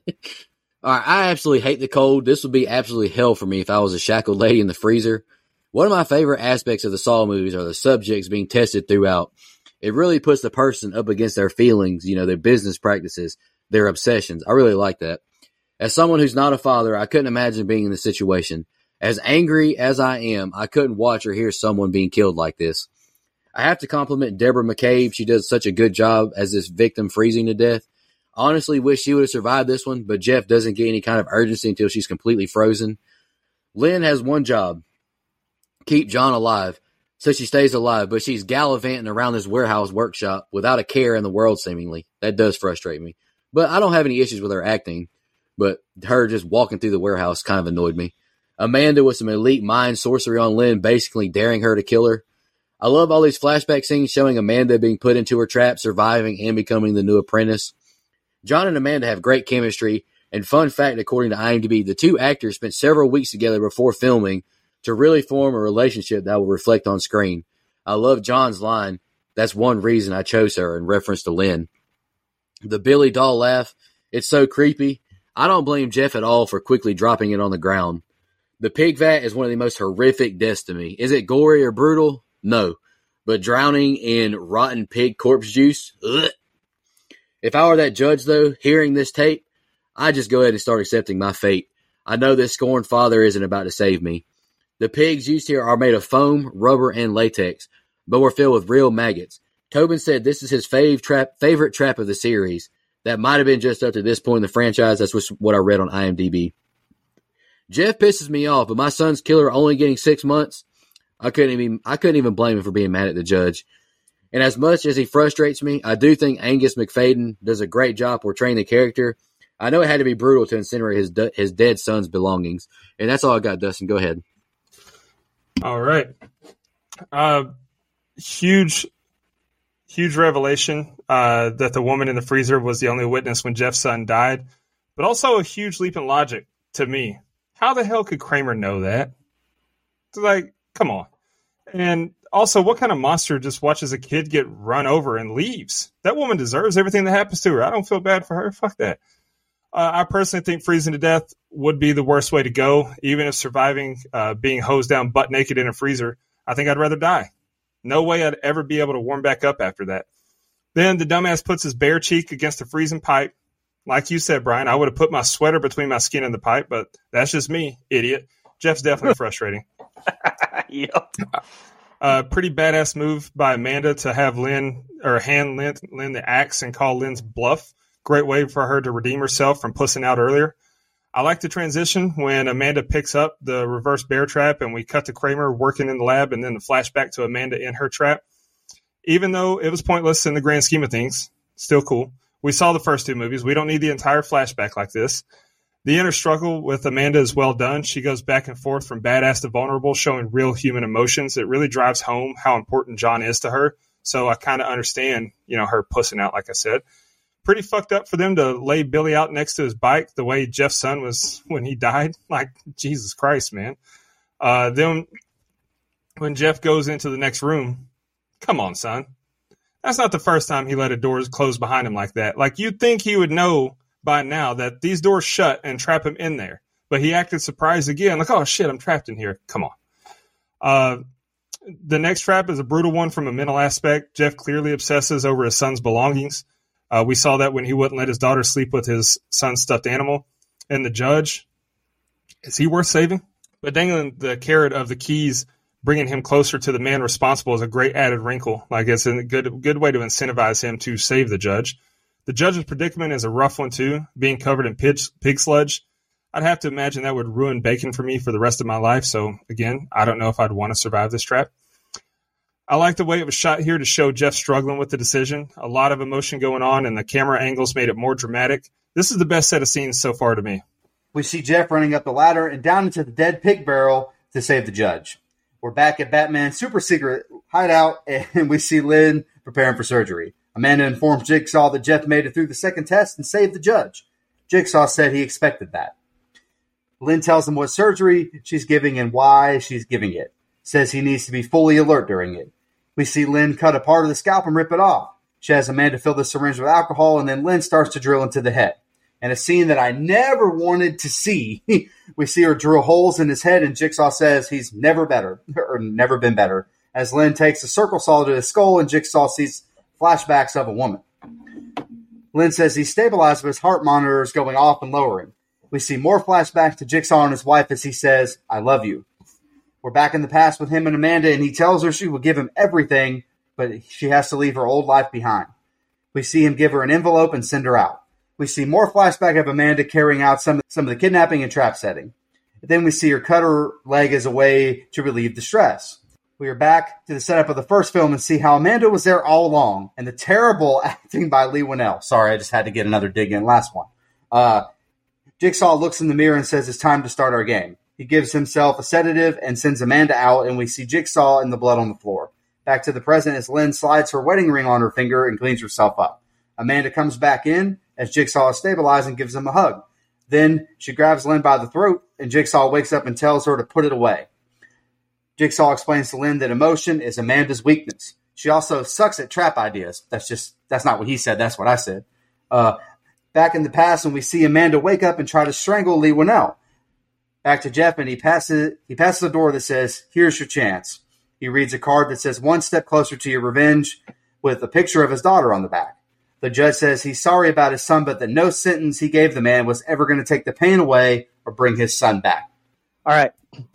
right, I absolutely hate the cold. This would be absolutely hell for me if I was a shackled lady in the freezer. One of my favorite aspects of the Saw movies are the subjects being tested throughout. It really puts the person up against their feelings, you know, their business practices, their obsessions. I really like that. As someone who's not a father, I couldn't imagine being in this situation. As angry as I am, I couldn't watch or hear someone being killed like this. I have to compliment Deborah McCabe. She does such a good job as this victim freezing to death. Honestly, wish she would have survived this one, but Jeff doesn't get any kind of urgency until she's completely frozen. Lynn has one job, keep John alive, so she stays alive, but she's gallivanting around this warehouse workshop without a care in the world, seemingly. That does frustrate me. But I don't have any issues with her acting, but her just walking through the warehouse kind of annoyed me. Amanda with some elite mind sorcery on Lynn, basically daring her to kill her. I love all these flashback scenes showing Amanda being put into her trap, surviving, and becoming the new apprentice. John and Amanda have great chemistry, and fun fact, according to IMDb, the two actors spent several weeks together before filming to really form a relationship that will reflect on screen. I love John's line, "That's one reason I chose her," in reference to Lynn. The Billy doll laugh, it's so creepy. I don't blame Jeff at all for quickly dropping it on the ground. The pig vat is one of the most horrific deaths to me. Is it gory or brutal? No. But drowning in rotten pig corpse juice? Ugh. If I were that judge, though, hearing this tape, I'd just go ahead and start accepting my fate. I know this scorned father isn't about to save me. The pigs used here are made of foam, rubber, and latex, but were filled with real maggots. Tobin said this is his fave trap, favorite trap of the series. That might have been just up to this point in the franchise. That's what I read on IMDb. Jeff pisses me off, but my son's killer only getting six months. I couldn't even I couldn't even blame him for being mad at the judge. And as much as he frustrates me, I do think Angus McFadden does a great job portraying the character. I know it had to be brutal to incinerate his de- his dead son's belongings. And that's all I got, Dustin. Go ahead. All right. Uh, huge, huge revelation uh, that the woman in the freezer was the only witness when Jeff's son died, but also a huge leap in logic to me. How the hell could Kramer know that? It's like, come on. And also, what kind of monster just watches a kid get run over and leaves? That woman deserves everything that happens to her. I don't feel bad for her. Fuck that. Uh, I personally think freezing to death would be the worst way to go, even if surviving uh, being hosed down butt naked in a freezer. I think I'd rather die. No way I'd ever be able to warm back up after that. Then the dumbass puts his bare cheek against the freezing pipe. Like you said, Brian, I would have put my sweater between my skin and the pipe, but that's just me, idiot. Jeff's definitely frustrating. Yep. Uh, pretty badass move by Amanda to have Lynn or hand Lynn, Lynn the axe and call Lynn's bluff. Great way for her to redeem herself from pussing out earlier. I like the transition when Amanda picks up the reverse bear trap and we cut to Kramer working in the lab and then the flashback to Amanda in her trap. Even though it was pointless in the grand scheme of things, still cool. We saw the first two movies. We don't need the entire flashback like this. The inner struggle with Amanda is well done. She goes back and forth from badass to vulnerable, showing real human emotions. It really drives home how important John is to her. So I kind of understand, you know, her pussing out, like I said. pretty fucked up for them to lay Billy out next to his bike the way Jeff's son was when he died. Like, Jesus Christ, man. Uh, then when Jeff goes into the next room, come on, son. That's not the first time he let a door close behind him like that. Like, you'd think he would know by now that these doors shut and trap him in there. But he acted surprised again. Like, oh, shit, I'm trapped in here. Come on. Uh, the next trap is a brutal one from a mental aspect. Jeff clearly obsesses over his son's belongings. Uh, we saw that when he wouldn't let his daughter sleep with his son's stuffed animal. And the judge, is he worth saving? But dangling the carrot of the keys, bringing him closer to the man responsible, is a great added wrinkle. Like, it's a good good way to incentivize him to save the judge. The judge's predicament is a rough one, too, being covered in pig, pig sludge. I'd have to imagine that would ruin bacon for me for the rest of my life. So, again, I don't know if I'd want to survive this trap. I like the way it was shot here to show Jeff struggling with the decision. A lot of emotion going on, and the camera angles made it more dramatic. This is the best set of scenes so far to me. We see Jeff running up the ladder and down into the dead pig barrel to save the judge. We're back at Batman's super secret hideout, and we see Lynn preparing for surgery. Amanda informs Jigsaw that Jeff made it through the second test and saved the judge. Jigsaw said he expected that. Lynn tells him what surgery she's giving and why she's giving it. Says he needs to be fully alert during it. We see Lynn cut a part of the scalp and rip it off. She has Amanda fill the syringe with alcohol, and then Lynn starts to drill into the head. And a scene that I never wanted to see. We see her drill holes in his head, and Jigsaw says he's never better, or never been better, as Lynn takes a circle saw to his skull, and Jigsaw sees flashbacks of a woman. Lynn says he's stabilized, but his heart monitor is going off and lowering. We see more flashbacks to Jigsaw and his wife as he says, I love you. We're back in the past with him and Amanda, and he tells her she will give him everything, but she has to leave her old life behind. We see him give her an envelope and send her out. We see more flashback of Amanda carrying out some, some of the kidnapping and trap setting. Then we see her cut her leg as a way to relieve the stress. We are back to the setup of the first film and see how Amanda was there all along, and the terrible acting by Leigh Whannell. Sorry, I just had to get another dig in. Last one. Uh, Jigsaw looks in the mirror and says it's time to start our game. He gives himself a sedative and sends Amanda out, and we see Jigsaw and the blood on the floor. Back to the present as Lynn slides her wedding ring on her finger and cleans herself up. Amanda comes back in as Jigsaw is stabilized and gives him a hug. Then she grabs Lynn by the throat, and Jigsaw wakes up and tells her to put it away. Jigsaw explains to Lynn that emotion is Amanda's weakness. She also sucks at trap ideas. That's just, that's not what he said. That's what I said. Uh, back in the past, when we see Amanda wake up and try to strangle Leigh Whannell. Back to Jeff, and he passes, he passes a door that says, here's your chance. He reads a card that says, one step closer to your revenge, with a picture of his daughter on the back. The judge says he's sorry about his son, but that no sentence he gave the man was ever going to take the pain away or bring his son back. All right.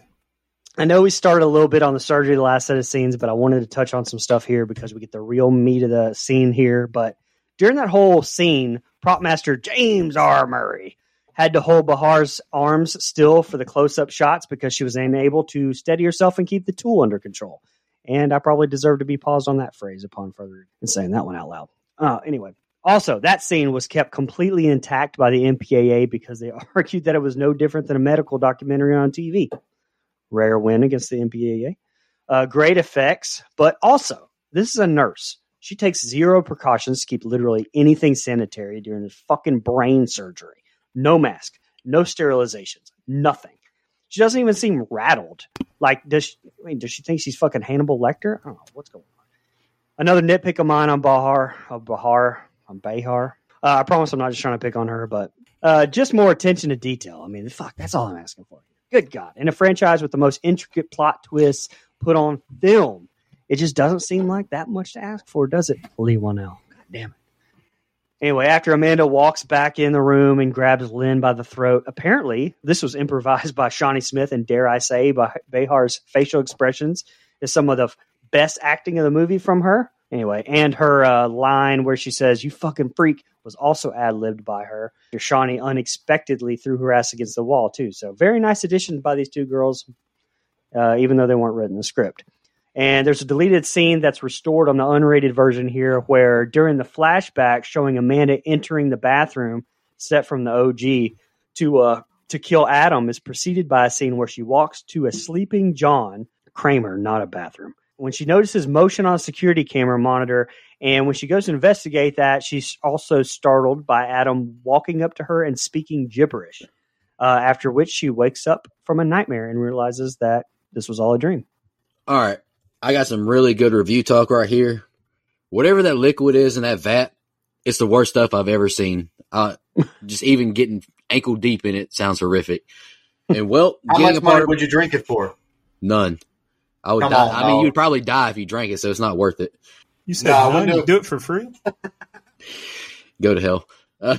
I know we started a little bit on the surgery, the last set of scenes, but I wanted to touch on some stuff here because we get the real meat of the scene here. But during that whole scene, prop master James R. Murray had to hold Bahar's arms still for the close-up shots because she was unable to steady herself and keep the tool under control. And I probably deserve to be paused on that phrase upon further and saying that one out loud. Uh, anyway, also, that scene was kept completely intact by the M P A A because they argued that it was no different than a medical documentary on T V. Rare win against the M P A A. Uh, great effects, but also, this is a nurse. She takes zero precautions to keep literally anything sanitary during this fucking brain surgery. No mask, no sterilizations, nothing. She doesn't even seem rattled. Like, does she, I mean, does she think she's fucking Hannibal Lecter? I don't know what's going on. Another nitpick of mine on Bahar, of Bahar, on Bahar. Uh, I promise I'm not just trying to pick on her, but uh, just more attention to detail. I mean, fuck, that's all I'm asking for. Good God. In a franchise with the most intricate plot twists put on film, it just doesn't seem like that much to ask for, does it, Leigh Whannell? God damn it. Anyway, after Amanda walks back in the room and grabs Lynn by the throat, apparently this was improvised by Shawnee Smith, and dare I say, by Bahar's facial expressions is some of the best acting of the movie from her. Anyway, and her uh, line where she says, you fucking freak, was also ad-libbed by her. Shawnee unexpectedly threw her ass against the wall, too. So very nice addition by these two girls, uh, even though they weren't written in the script. And there's a deleted scene that's restored on the unrated version here where during the flashback showing Amanda entering the bathroom set from the O G to uh, to kill Adam is preceded by a scene where she walks to a sleeping John Kramer, not a bathroom, when she notices motion on a security camera monitor. And when she goes to investigate that, she's also startled by Adam walking up to her and speaking gibberish, uh, after which she wakes up from a nightmare and realizes that this was all a dream. All right. I got some really good review talk right here. Whatever that liquid is in that vat, it's the worst stuff I've ever seen. Uh, just even getting ankle deep in it sounds horrific. And well, how getting much a part money of, would you drink it for? None. I would Come die. on, I mean, dog. you'd probably die if you drank it, so it's not worth it. You said No, I none, wouldn't do you it. do it for free? Go to hell. Uh,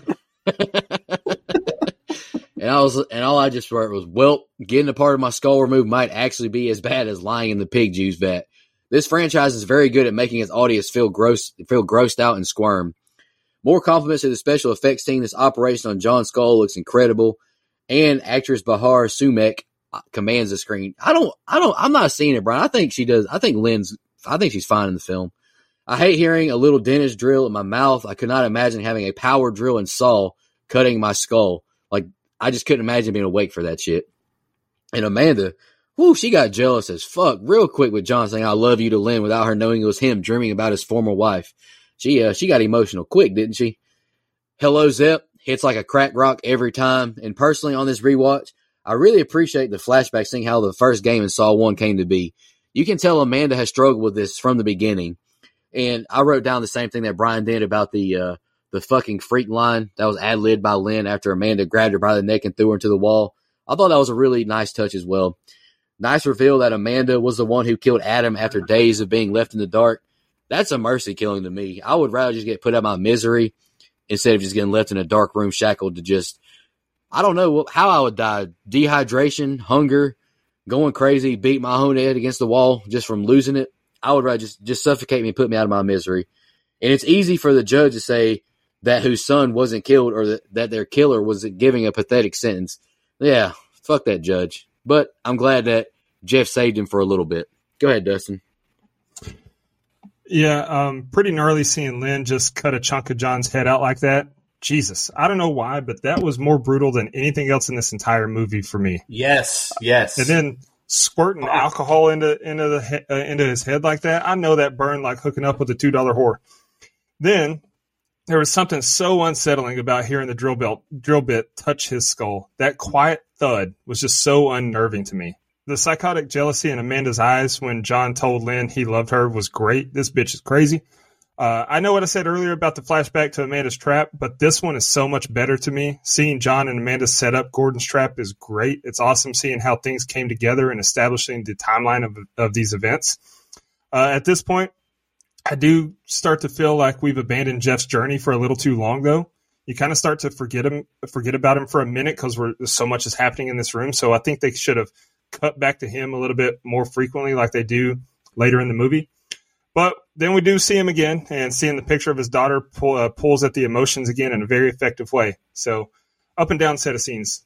and I was, and all I just wrote was, well, getting a part of my skull removed might actually be as bad as lying in the pig juice vat. This franchise is very good at making its audience feel gross, feel grossed out and squirm. More compliments to the special effects team. This operation on John's skull looks incredible. And actress Bahar Sumek commands the screen. I don't, I don't, I'm not seeing it, Brian. I think she does. I think Lynn's, I think she's fine in the film. I hate hearing a little dentist drill in my mouth. I could not imagine having a power drill and saw cutting my skull. Like, I just couldn't imagine being awake for that shit. And Amanda, whoo, she got jealous as fuck real quick with John saying, I love you to Lynn without her knowing it was him dreaming about his former wife. She, uh, she got emotional quick, didn't she? Hello, Zep. Hits like a crack rock every time. And personally on this rewatch, I really appreciate the flashback seeing how the first game in Saw one came to be. You can tell Amanda has struggled with this from the beginning. And I wrote down the same thing that Brian did about the uh, the fucking freak line that was ad-libbed by Lynn after Amanda grabbed her by the neck and threw her into the wall. I thought that was a really nice touch as well. Nice reveal that Amanda was the one who killed Adam after days of being left in the dark. That's a mercy killing to me. I would rather just get put out of my misery instead of just getting left in a dark room shackled to just, I don't know how I would die. Dehydration, hunger, going crazy, beat my own head against the wall just from losing it. I would rather just, just suffocate me and put me out of my misery. And it's easy for the judge to say that whose son wasn't killed or that, that their killer was giving a pathetic sentence. Yeah, fuck that judge. But I'm glad that Jeff saved him for a little bit. Go ahead, Dustin. Yeah, um, pretty gnarly seeing Lynn just cut a chunk of John's head out like that. Jesus, I don't know why, but that was more brutal than anything else in this entire movie for me. Yes, yes. And then squirting alcohol into into the he- uh, into his head like that, I know that burned like hooking up with a two dollar whore. Then there was something so unsettling about hearing the drill belt drill bit touch his skull. That quiet thud was just so unnerving to me. The psychotic jealousy in Amanda's eyes when John told Lynn he loved her was great. This bitch is crazy. Uh, I know what I said earlier about the flashback to Amanda's trap, but this one is so much better to me. Seeing John and Amanda set up Gordon's trap is great. It's awesome seeing how things came together and establishing the timeline of, of these events. Uh, at this point, I do start to feel like we've abandoned Jeff's journey for a little too long, though. You kind of start to forget him, forget about him for a minute because we're so much is happening in this room. So I think they should have cut back to him a little bit more frequently like they do later in the movie. But then we do see him again, and seeing the picture of his daughter pull, uh, pulls at the emotions again in a very effective way. So up and down set of scenes.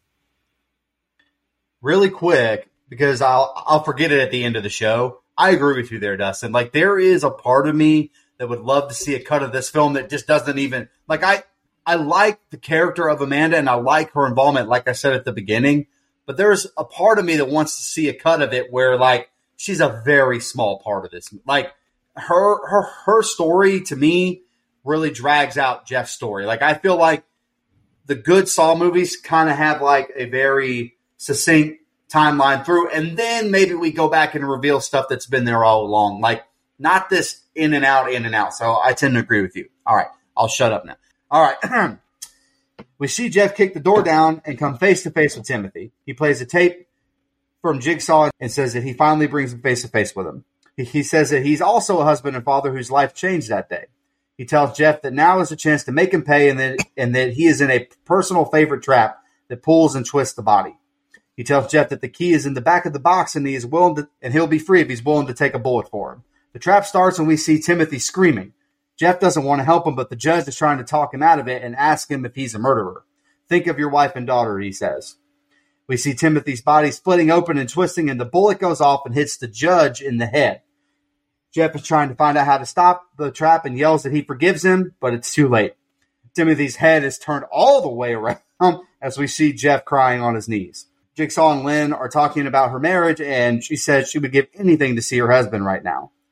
Really quick, because I'll I'll forget it at the end of the show. I agree with you there, Dustin. Like, there is a part of me that would love to see a cut of this film that just doesn't even – like, I, I like the character of Amanda, and I like her involvement, like I said at the beginning. But there's a part of me that wants to see a cut of it where, like, she's a very small part of this. Like, her her her story, to me, really drags out Jeff's story. Like, I feel like the good Saw movies kind of have, like, a very succinct timeline through, and then maybe we go back and reveal stuff that's been there all along. Like, not this in and out, in and out. So I tend to agree with you. All right, I'll shut up now. All right. We see Jeff kick the door down and come face to face with Timothy. He plays a tape from Jigsaw and says that he finally brings him face to face with him. He, he says that he's also a husband and father whose life changed that day. He tells Jeff that now is a chance to make him pay, and that, and that he is in a personal favorite trap that pulls and twists the body. He tells Jeff that the key is in the back of the box, and he is willing to, and he'll be free if he's willing to take a bullet for him. The trap starts and we see Timothy screaming. Jeff doesn't want to help him, but the judge is trying to talk him out of it and ask him if he's a murderer. Think of your wife and daughter, he says. We see Timothy's body splitting open and twisting, and the bullet goes off and hits the judge in the head. Jeff is trying to find out how to stop the trap and yells that he forgives him, but it's too late. Timothy's head is turned all the way around as we see Jeff crying on his knees. Jigsaw and Lynn are talking about her marriage, and she says she would give anything to see her husband right now.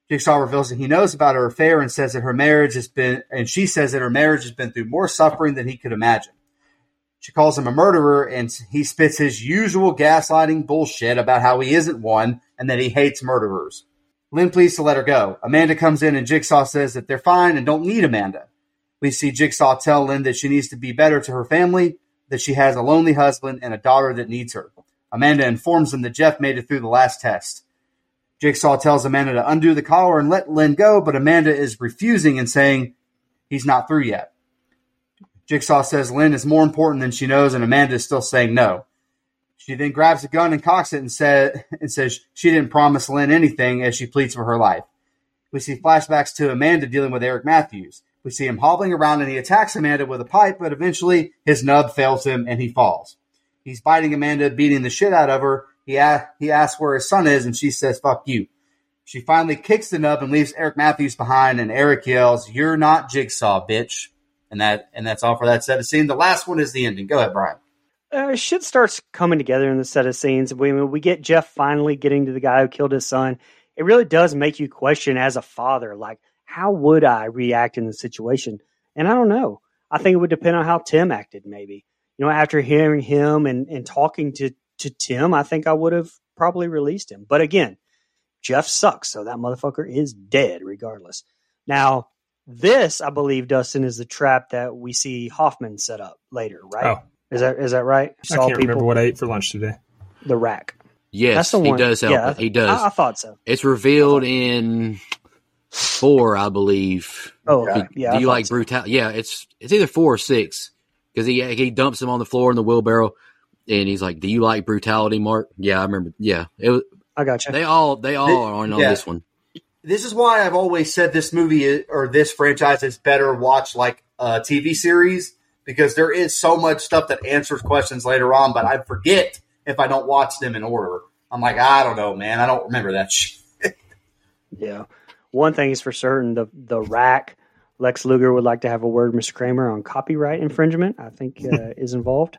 Jigsaw reveals that he knows about her affair and says that her marriage has been, and she says that her marriage has been through more suffering than he could imagine. She calls him a murderer, and he spits his usual gaslighting bullshit about how he isn't one and that he hates murderers. Lynn pleads to let her go. Amanda comes in, and Jigsaw says that they're fine and don't need Amanda. We see Jigsaw tell Lynn that she needs to be better to her family, that she has a lonely husband and a daughter that needs her. Amanda informs him that Jeff made it through the last test. Jigsaw tells Amanda to undo the collar and let Lynn go, but Amanda is refusing and saying he's not through yet. Jigsaw says Lynn is more important than she knows, and Amanda is still saying no. She then grabs a gun and cocks it and, say, and says she didn't promise Lynn anything as she pleads for her life. We see flashbacks to Amanda dealing with Eric Matthews. We see him hobbling around and he attacks Amanda with a pipe, but eventually his nub fails him and he falls. He's biting Amanda, beating the shit out of her. He, a- he asks where his son is, and she says, fuck you. She finally kicks the nub and leaves Eric Matthews behind, and Eric yells, you're not Jigsaw, bitch. And that and that's all for that set of scene. The last one is the ending. Go ahead, Brian. Uh, shit starts coming together in the set of scenes. We, we get Jeff finally getting to the guy who killed his son. It really does make you question as a father, like, how would I react in the situation? And I don't know. I think it would depend on how Tim acted, maybe. You know, after hearing him and, and talking to, to Tim, I think I would have probably released him. But again, Jeff sucks, so that motherfucker is dead regardless. Now, this, I believe, Dustin, is the trap that we see Hoffman set up later, right? Oh. Is that is that right? I can't remember what I ate for lunch today. The rack. Yes, That's the he one. does help. Yeah, it. He does. I, I thought so. It's revealed in four, I believe. Oh, okay. yeah. Do I you like so. brutality? Yeah, it's it's either four or six because he he dumps him on the floor in the wheelbarrow, and he's like, "Do you like brutality, Mark?" Yeah, I remember. Yeah, it was. I got you. They all they all are on yeah. this one. This is why I've always said this movie is, or this franchise is better watched like a T V series, because there is so much stuff that answers questions later on, but I forget if I don't watch them in order. I'm like, I don't know, man. I don't remember that shit. Yeah. One thing is for certain, the the rack, Lex Luger would like to have a word, Mister Kramer, on copyright infringement, I think uh, is involved.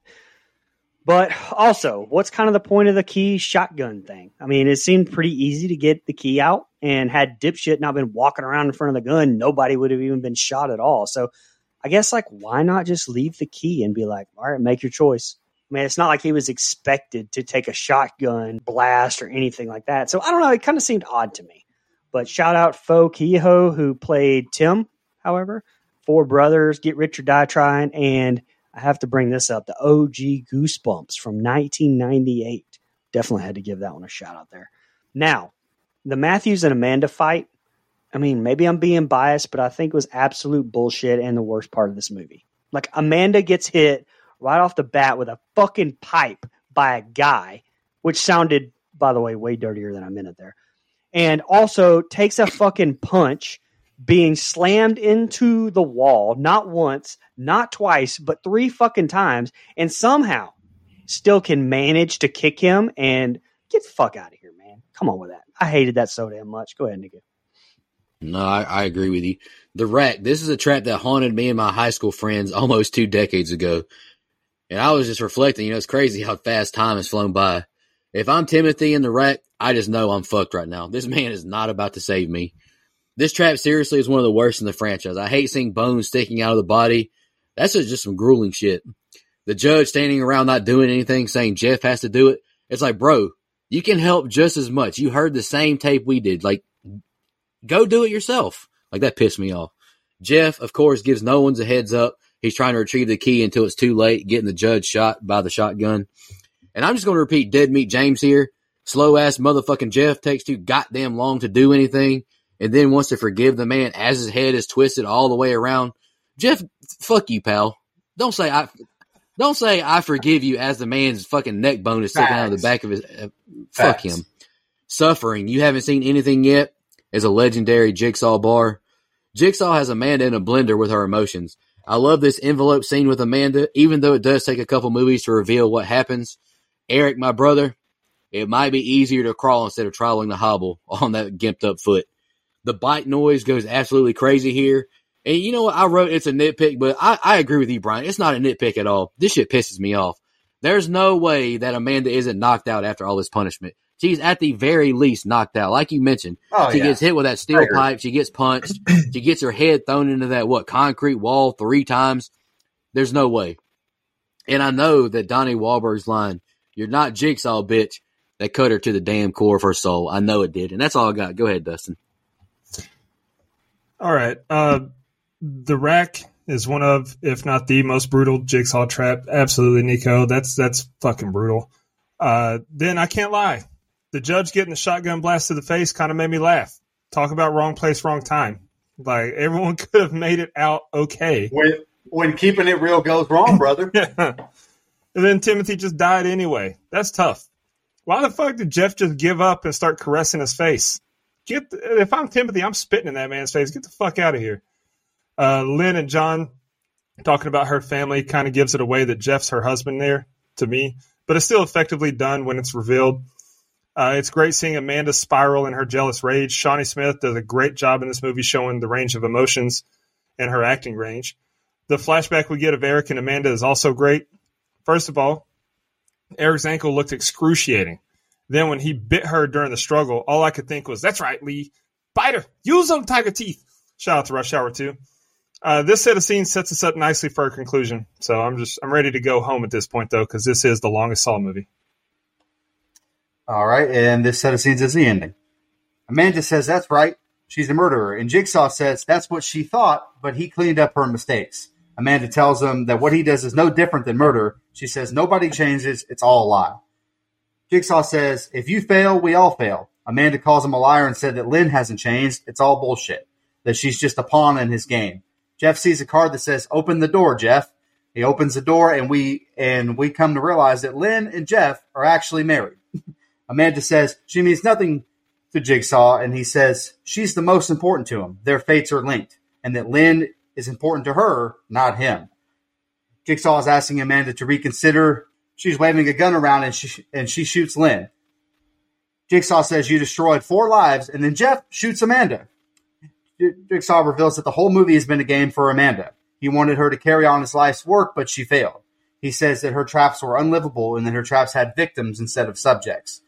But also, what's kind of the point of the key shotgun thing? I mean, it seemed pretty easy to get the key out, and had dipshit not been walking around in front of the gun, nobody would have even been shot at all. So I guess, like, why not just leave the key and be like, all right, make your choice. I mean, it's not like he was expected to take a shotgun blast or anything like that. So I don't know. It kind of seemed odd to me. But shout out Fo Kehoe, who played Tim, however. Four Brothers, Get Rich or Die Trying, and I have to bring this up, the O G Goosebumps from nineteen ninety-eight. Definitely had to give that one a shout out there. Now, the Matthews and Amanda fight, I mean, maybe I'm being biased, but I think it was absolute bullshit and the worst part of this movie. Like, Amanda gets hit right off the bat with a fucking pipe by a guy, which sounded, by the way, way dirtier than I meant it there. And also takes a fucking punch, being slammed into the wall, not once, not twice, but three fucking times, and somehow still can manage to kick him and get the fuck out of here, man. Come on with that. I hated that so damn much. Go ahead, Nicky. No, I, I agree with you. The rack, this is a trap that haunted me and my high school friends almost two decades ago. And I was just reflecting, you know, it's crazy how fast time has flown by. If I'm Timothy in the rack, I just know I'm fucked right now. This man is not about to save me. This trap seriously is one of the worst in the franchise. I hate seeing bones sticking out of the body. That's just some grueling shit. The judge standing around not doing anything, saying Jeff has to do it. It's like, bro, you can help just as much. You heard the same tape we did. Like, go do it yourself. Like, that pissed me off. Jeff, of course, gives no one's a heads up. He's trying to retrieve the key until it's too late, getting the judge shot by the shotgun. And I'm just going to repeat Dead Meat James here. Slow-ass motherfucking Jeff takes too goddamn long to do anything and then wants to forgive the man as his head is twisted all the way around. Jeff, fuck you, pal. Don't say I don't say I forgive you as the man's fucking neck bone is sticking out of the back of his uh, fuck him. Suffering. You haven't seen anything yet is a legendary Jigsaw bar. Jigsaw has Amanda in a blender with her emotions. I love this envelope scene with Amanda, even though it does take a couple movies to reveal what happens. Eric, my brother, it might be easier to crawl instead of traveling the hobble on that gimped up foot. The bite noise goes absolutely crazy here. And you know what? I wrote it's a nitpick, but I, I agree with you, Brian. It's not a nitpick at all. This shit pisses me off. There's no way that Amanda isn't knocked out after all this punishment. She's at the very least knocked out. Like you mentioned, Oh, she yeah. gets hit with that steel pipe. She gets punched. She gets her head thrown into that, what, concrete wall three times. There's no way. And I know that Donnie Wahlberg's line, "You're not Jigsaw, bitch," that cut her to the damn core of her soul. I know it did. And that's all I got. Go ahead, Dustin. All right. Uh, the rack is one of, if not the most brutal Jigsaw trap. Absolutely, Nico. That's that's fucking brutal. Uh, then I can't lie. The judge getting the shotgun blast to the face kind of made me laugh. Talk about wrong place, wrong time. Like, everyone could have made it out okay. When, when keeping it real goes wrong, brother. And then Timothy just died anyway. That's tough. Why the fuck did Jeff just give up and start caressing his face? Get the, if I'm Timothy, I'm spitting in that man's face. Get the fuck out of here. Uh, Lynn and John talking about her family kind of gives it away that Jeff's her husband there to me, but it's still effectively done when it's revealed. Uh, it's great seeing Amanda spiral in her jealous rage. Shawnee Smith does a great job in this movie showing the range of emotions and her acting range. The flashback we get of Eric and Amanda is also great. First of all, Eric's ankle looked excruciating. Then when he bit her during the struggle, all I could think was, "That's right, Lee. Bite her. Use them tiger teeth." Shout out to Rush Hour two. Uh, this set of scenes sets us up nicely for a conclusion. So I'm just I'm ready to go home at this point, though, because this is the longest Saw movie. All right, and this set of scenes is the ending. Amanda says, "That's right. She's a murderer." And Jigsaw says, "That's what she thought, but he cleaned up her mistakes." Amanda tells him that what he does is no different than murder. She says, "Nobody changes. It's all a lie." Jigsaw says, "If you fail, we all fail." Amanda calls him a liar and said that Lynn hasn't changed. It's all bullshit. That she's just a pawn in his game. Jeff sees a card that says, "Open the door, Jeff." He opens the door, and we and we come to realize that Lynn and Jeff are actually married. Amanda says she means nothing to Jigsaw, and he says she's the most important to him. Their fates are linked, and that Lynn is important to her, not him. Jigsaw is asking Amanda to reconsider. She's waving a gun around, and she and she shoots Lynn. Jigsaw says, "You destroyed four lives," and then Jeff shoots Amanda. Jigsaw reveals that the whole movie has been a game for Amanda. He wanted her to carry on his life's work, but she failed. He says that her traps were unlivable and that her traps had victims instead of subjects.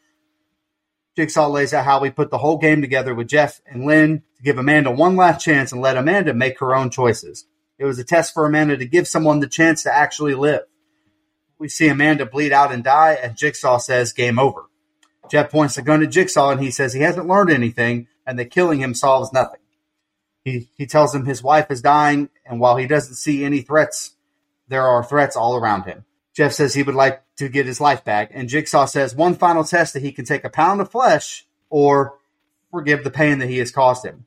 Jigsaw lays out how we put the whole game together with Jeff and Lynn to give Amanda one last chance and let Amanda make her own choices. It was a test for Amanda to give someone the chance to actually live. We see Amanda bleed out and die, and Jigsaw says, "Game over." Jeff points the gun at Jigsaw, and he says he hasn't learned anything and that killing him solves nothing. He, he tells him his wife is dying, and while he doesn't see any threats, there are threats all around him. Jeff says he would like to get his life back, and Jigsaw says one final test that he can take a pound of flesh or forgive the pain that he has caused him.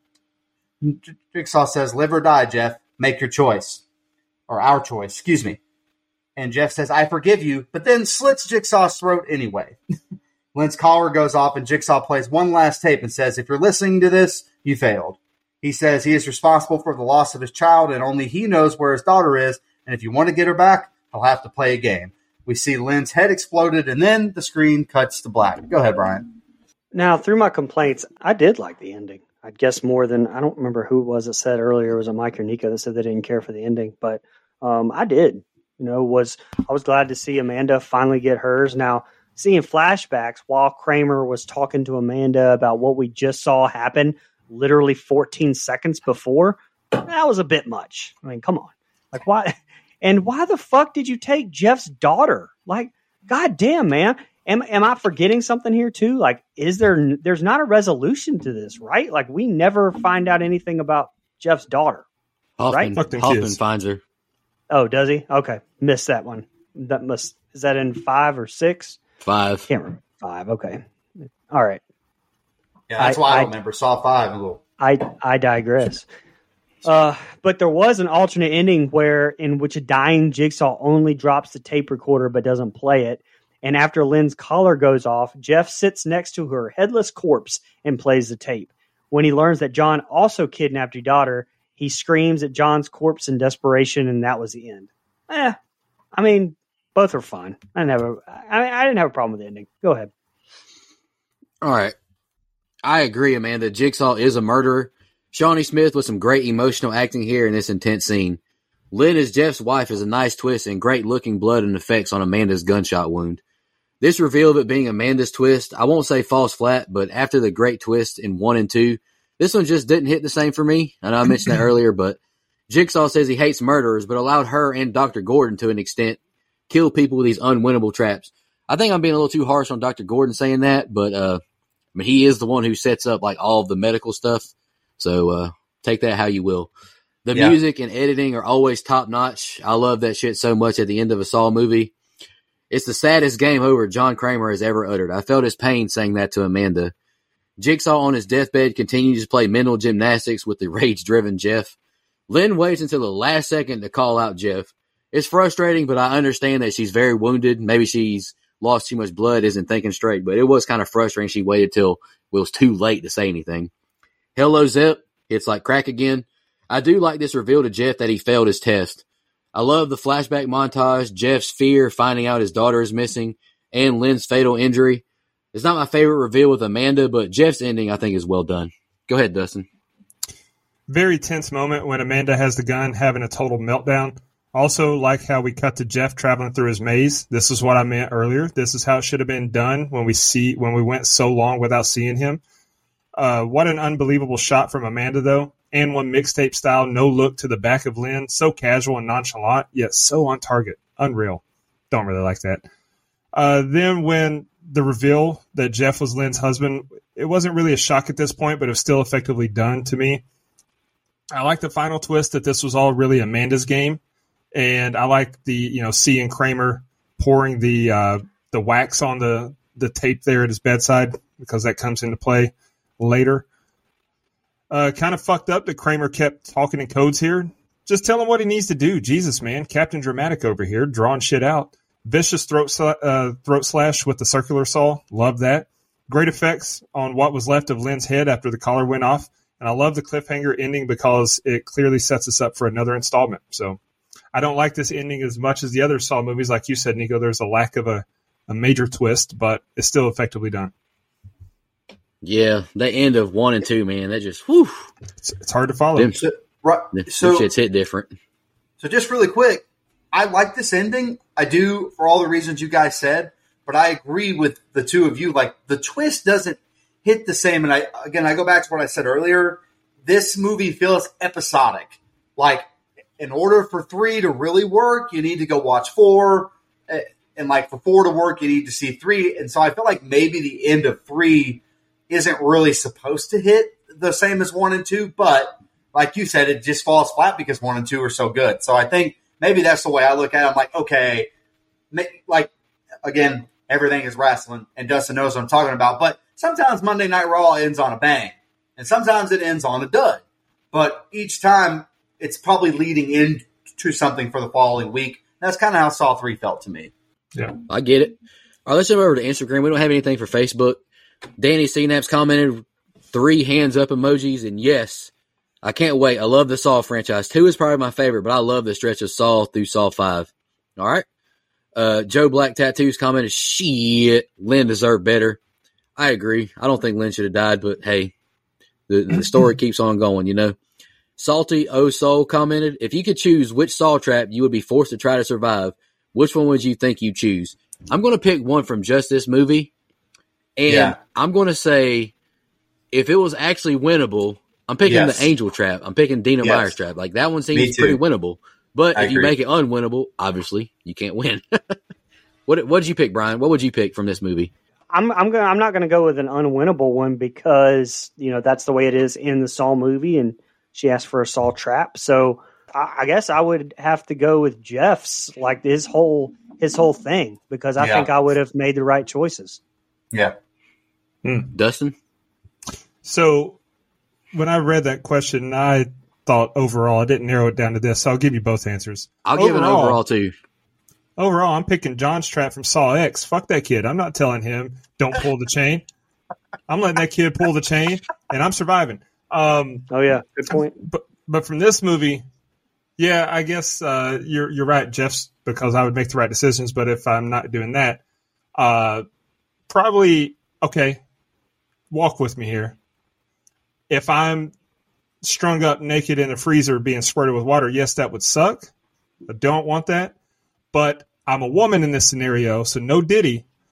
Jigsaw says, "Live or die, Jeff. Make your choice." Or our choice, excuse me. And Jeff says, "I forgive you," but then slits Jigsaw's throat anyway. Lynn's collar goes off, and Jigsaw plays one last tape and says, "If you're listening to this, you failed." He says he is responsible for the loss of his child, and only he knows where his daughter is, and if you want to get her back, he'll have to play a game. We see Lynn's head exploded, and then the screen cuts to black. Go ahead, Brian. Now, through my complaints, I did like the ending. I guess more than, I don't remember who it was that said earlier, was it Mike or Nico that said they didn't care for the ending, but um, I did. You know, was I was glad to see Amanda finally get hers. Now, seeing flashbacks while Kramer was talking to Amanda about what we just saw happen literally fourteen seconds before, that was a bit much. I mean, come on. Like, why? And why the fuck did you take Jeff's daughter? Like, goddamn, man. Am am I forgetting something here too? Like, is there? There's not a resolution to this, right? Like, we never find out anything about Jeff's daughter, Hoffman, right? Hoffman finds her. Oh, does he? Okay, missed that one. That must is that in five or six? Five. Can't remember. Five. Okay. All right. Yeah, that's I, why I, I don't remember. Saw five a little. I I digress. Uh, but there was an alternate ending where in which a dying Jigsaw only drops the tape recorder but doesn't play it. And after Lynn's collar goes off, Jeff sits next to her headless corpse and plays the tape. When he learns that John also kidnapped your daughter, he screams at John's corpse in desperation, and that was the end. Eh, I mean, both are fine. I didn't have a, I mean, I didn't have a problem with the ending. Go ahead. All right. I agree, Amanda. Jigsaw is a murderer. Shawnee Smith with some great emotional acting here in this intense scene. Lynn as Jeff's wife is a nice twist and great looking blood and effects on Amanda's gunshot wound. This reveal of it being Amanda's twist, I won't say falls flat, but after the great twist in one and two, this one just didn't hit the same for me. I know I mentioned that earlier, but Jigsaw says he hates murderers, but allowed her and Doctor Gordon to an extent kill people with these unwinnable traps. I think I'm being a little too harsh on Doctor Gordon saying that, but uh, I mean, he is the one who sets up like all of the medical stuff. So uh, take that how you will. The Yeah. music and editing are always top notch. I love that shit so much at the end of a Saw movie. It's the saddest game over John Kramer has ever uttered. I felt his pain saying that to Amanda. Jigsaw on his deathbed continues to play mental gymnastics with the rage-driven Jeff. Lynn waits until the last second to call out Jeff. It's frustrating, but I understand that she's very wounded. Maybe she's lost too much blood, isn't thinking straight, but it was kind of frustrating she waited till it was too late to say anything. Hello, Zep. It's like crack again. I do like this reveal to Jeff that he failed his test. I love the flashback montage, Jeff's fear, finding out his daughter is missing, and Lynn's fatal injury. It's not my favorite reveal with Amanda, but Jeff's ending I think is well done. Go ahead, Dustin. Very tense moment when Amanda has the gun having a total meltdown. Also, like how we cut to Jeff traveling through his maze. This is what I meant earlier. This is how it should have been done when we see when we went so long without seeing him. Uh, what an unbelievable shot from Amanda, though. And one mixtape style, no look to the back of Lynn. So casual and nonchalant, yet so on target. Unreal. Don't really like that. Uh, then when the reveal that Jeff was Lynn's husband, it wasn't really a shock at this point, but it was still effectively done to me. I like the final twist that this was all really Amanda's game. And I like the, you know, seeing Kramer pouring the uh, the wax on the, the tape there at his bedside, because that comes into play later. Uh, kind of fucked up that Kramer kept talking in codes here. Just tell him what he needs to do. Jesus, man. Captain Dramatic over here, drawing shit out. Vicious throat, sl- uh, throat slash with the circular saw. Love that. Great effects on what was left of Lynn's head after the collar went off. And I love the cliffhanger ending because it clearly sets us up for another installment. So I don't like this ending as much as the other Saw movies. Like you said, Nico, there's a lack of a, a major twist, but it's still effectively done. Yeah, the end of one and two, man, that just, whew. It's, it's hard to follow. Them, So, right, them so, shit's hit different. so just really quick, I like this ending. I do for all the reasons you guys said, but I agree with the two of you. Like, the twist doesn't hit the same. And I, again, I go back to what I said earlier. This movie feels episodic. Like, in order for three to really work, you need to go watch four. And like for four to work, you need to see three. And so I feel like maybe the end of three isn't really supposed to hit the same as one and two, but like you said, it just falls flat because one and two are so good. So I think maybe that's the way I look at it. I'm like, okay, like, again, everything is wrestling, and Dustin knows what I'm talking about, but sometimes Monday Night Raw ends on a bang, and sometimes it ends on a dud. But each time, it's probably leading into something for the following week. That's kind of how Saw three felt to me. Yeah, I get it. All right, let's jump over to Instagram. We don't have anything for Facebook. Danny C Naps commented three hands up emojis, and yes, I can't wait. I love the Saw franchise. Two is probably my favorite, but I love the stretch of Saw through Saw five. All right. Uh, Joe Black Tattoos commented, shit, Lynn deserved better. I agree. I don't think Lynn should have died, but hey, the, the story keeps on going, you know. Salty O Soul commented, if you could choose which Saw trap you would be forced to try to survive, which one would you think you choose? I'm going to pick one from just this movie. And yeah. I'm going to say, if it was actually winnable, I'm picking yes. the Angel trap. I'm picking Dina yes. Meyer's trap. Like, that one seems pretty winnable. But I if agree. you make it unwinnable, obviously, you can't win. what What did you pick, Brian? What would you pick from this movie? I'm I'm gonna I'm not going to go with an unwinnable one because, you know, that's the way it is in the Saw movie, and she asked for a Saw trap. So I, I guess I would have to go with Jeff's, like his whole his whole thing, because I yeah. think I would have made the right choices. Yeah. Hmm. Dustin? So when I read that question, I thought overall, I didn't narrow it down to this, so I'll give you both answers. I'll overall, give an overall too. Overall, I'm picking John's trap from Saw X. Fuck that kid. I'm not telling him, don't pull the chain. I'm letting that kid pull the chain, and I'm surviving. Um, oh, yeah. Good point. But but from this movie, yeah, I guess uh, you're you're right, Jeff's, because I would make the right decisions, but if I'm not doing that, uh, probably, okay, walk with me here. If I'm strung up naked in a freezer being squirted with water, yes, that would suck. I don't want that. But I'm a woman in this scenario, so no Diddy.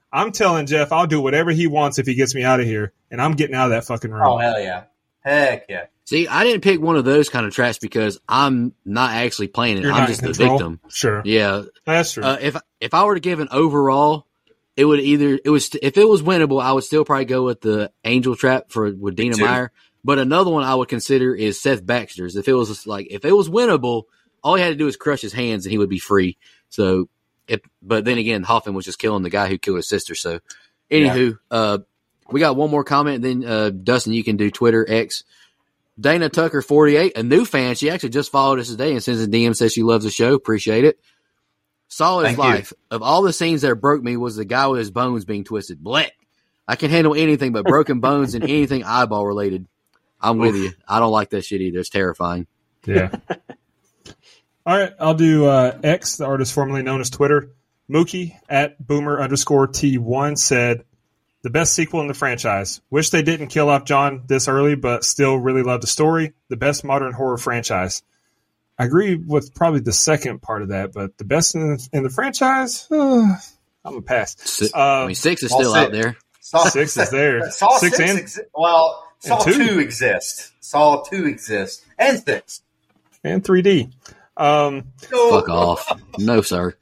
I'm telling Jeff I'll do whatever he wants if he gets me out of here, and I'm getting out of that fucking room. Oh, hell yeah. Heck yeah. See, I didn't pick one of those kind of traps because I'm not actually playing it. You're I'm not just in the control? victim. Sure. Yeah. That's true. Uh, if if I were to give an overall, it would either it was if it was winnable, I would still probably go with the Angel Trap for with Dina too. Meyer. But another one I would consider is Seth Baxter's. If it was just like if it was winnable, all he had to do was crush his hands and he would be free. So, if but then again, Hoffman was just killing the guy who killed his sister. So, anywho, yeah. uh, we got one more comment. Then uh, Dustin, you can do Twitter X. Dana Tucker forty-eight, a new fan. She actually just followed us today and sends a D M, says she loves the show. Appreciate it. Saw his life. You. Of all the scenes that broke me was the guy with his bones being twisted. Blech. I can handle anything but broken bones and anything eyeball related. I'm with you. I don't like that shit either. It's terrifying. Yeah. All right. I'll do uh, X, the artist formerly known as Twitter. Mookie at boomer underscore T one said, the best sequel in the franchise. Wish they didn't kill off John this early, but still really love the story. The best modern horror franchise. I agree with probably the second part of that, but the best in the, in the franchise, uh, I'm a pass. Six, uh, I mean, six is still six. out there. Saw, six is there. Saw six, six, and, exi- well, Saw and two. two exists. Saw two exists. And six. And three D. Um, no. Fuck off. No, sir.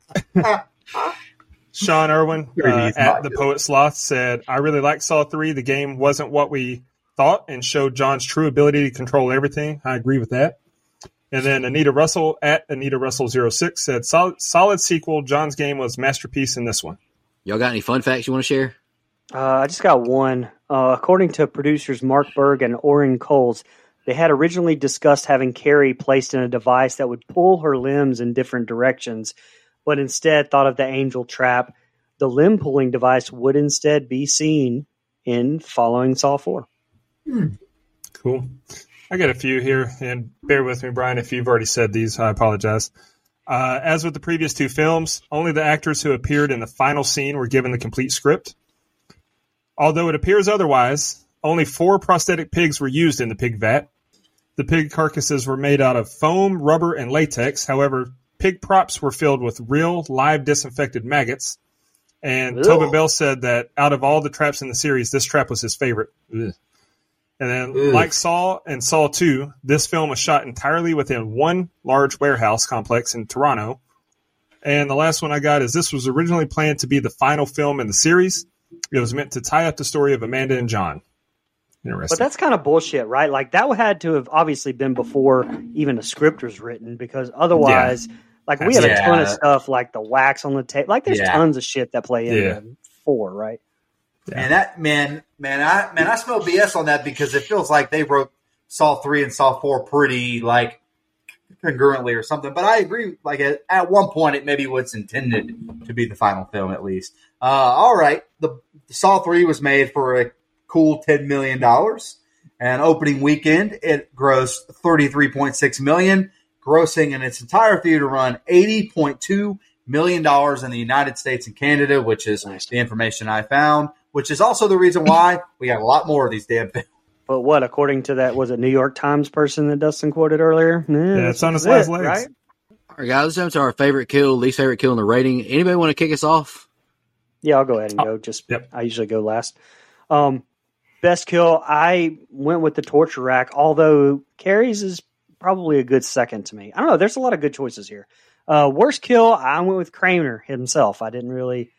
Sean Irwin uh, at not the good. Poet Sloth said, I really liked Saw three. The game wasn't what we thought and showed John's true ability to control everything. I agree with that. And then Anita Russell at Anita Russell zero six said, solid, solid sequel. John's game was masterpiece in this one. Y'all got any fun facts you want to share? Uh, I just got one. Uh, according to producers Mark Berg and Orrin Coles, they had originally discussed having Carrie placed in a device that would pull her limbs in different directions, but instead thought of the Angel Trap. The limb pulling device would instead be seen in following Saw four. Hmm. Cool. I got a few here, and bear with me, Brian, if you've already said these. I apologize. Uh, as with the previous two films, only the actors who appeared in the final scene were given the complete script. Although it appears otherwise, only four prosthetic pigs were used in the pig vat. The pig carcasses were made out of foam, rubber, and latex. However, pig props were filled with real, live disinfected maggots. And Ew. Tobin Bell said that out of all the traps in the series, this trap was his favorite. Ugh. And then, Ugh. like Saw and Saw two, this film was shot entirely within one large warehouse complex in Toronto. And the last one I got is this was originally planned to be the final film in the series. It was meant to tie up the story of Amanda and John. Interesting. But that's kind of bullshit, right? Like, that had to have obviously been before even a script was written, because otherwise, yeah. like, we have Yeah. a ton of stuff like the wax on the tape. Like, there's Yeah. tons of shit that play into Yeah. four, right? And that man, man, I man, I smell B S on that because it feels like they wrote Saw three and Saw four pretty like congruently or something. But I agree. Like at, at one point, it maybe was intended to be the final film at least. Uh, all right, the, the Saw three was made for a cool ten million dollars, and opening weekend it grossed thirty three point six million, grossing in its entire theater run eighty point two million dollars in the United States and Canada, which is Nice. the information I found. Which is also the reason why we got a lot more of these damn films. But what, according to that, was it New York Times person that Dustin quoted earlier? Yeah, it's on his that's last it, legs. right? All right, guys, let's jump to our favorite kill, least favorite kill in the rating. Anybody want to kick us off? Yeah, I'll go ahead and go. Just Yep. I usually go last. Um, best kill, I went with the torture rack, although Carrie's is probably a good second to me. I don't know. There's a lot of good choices here. Uh, worst kill, I went with Kramer himself. I didn't really,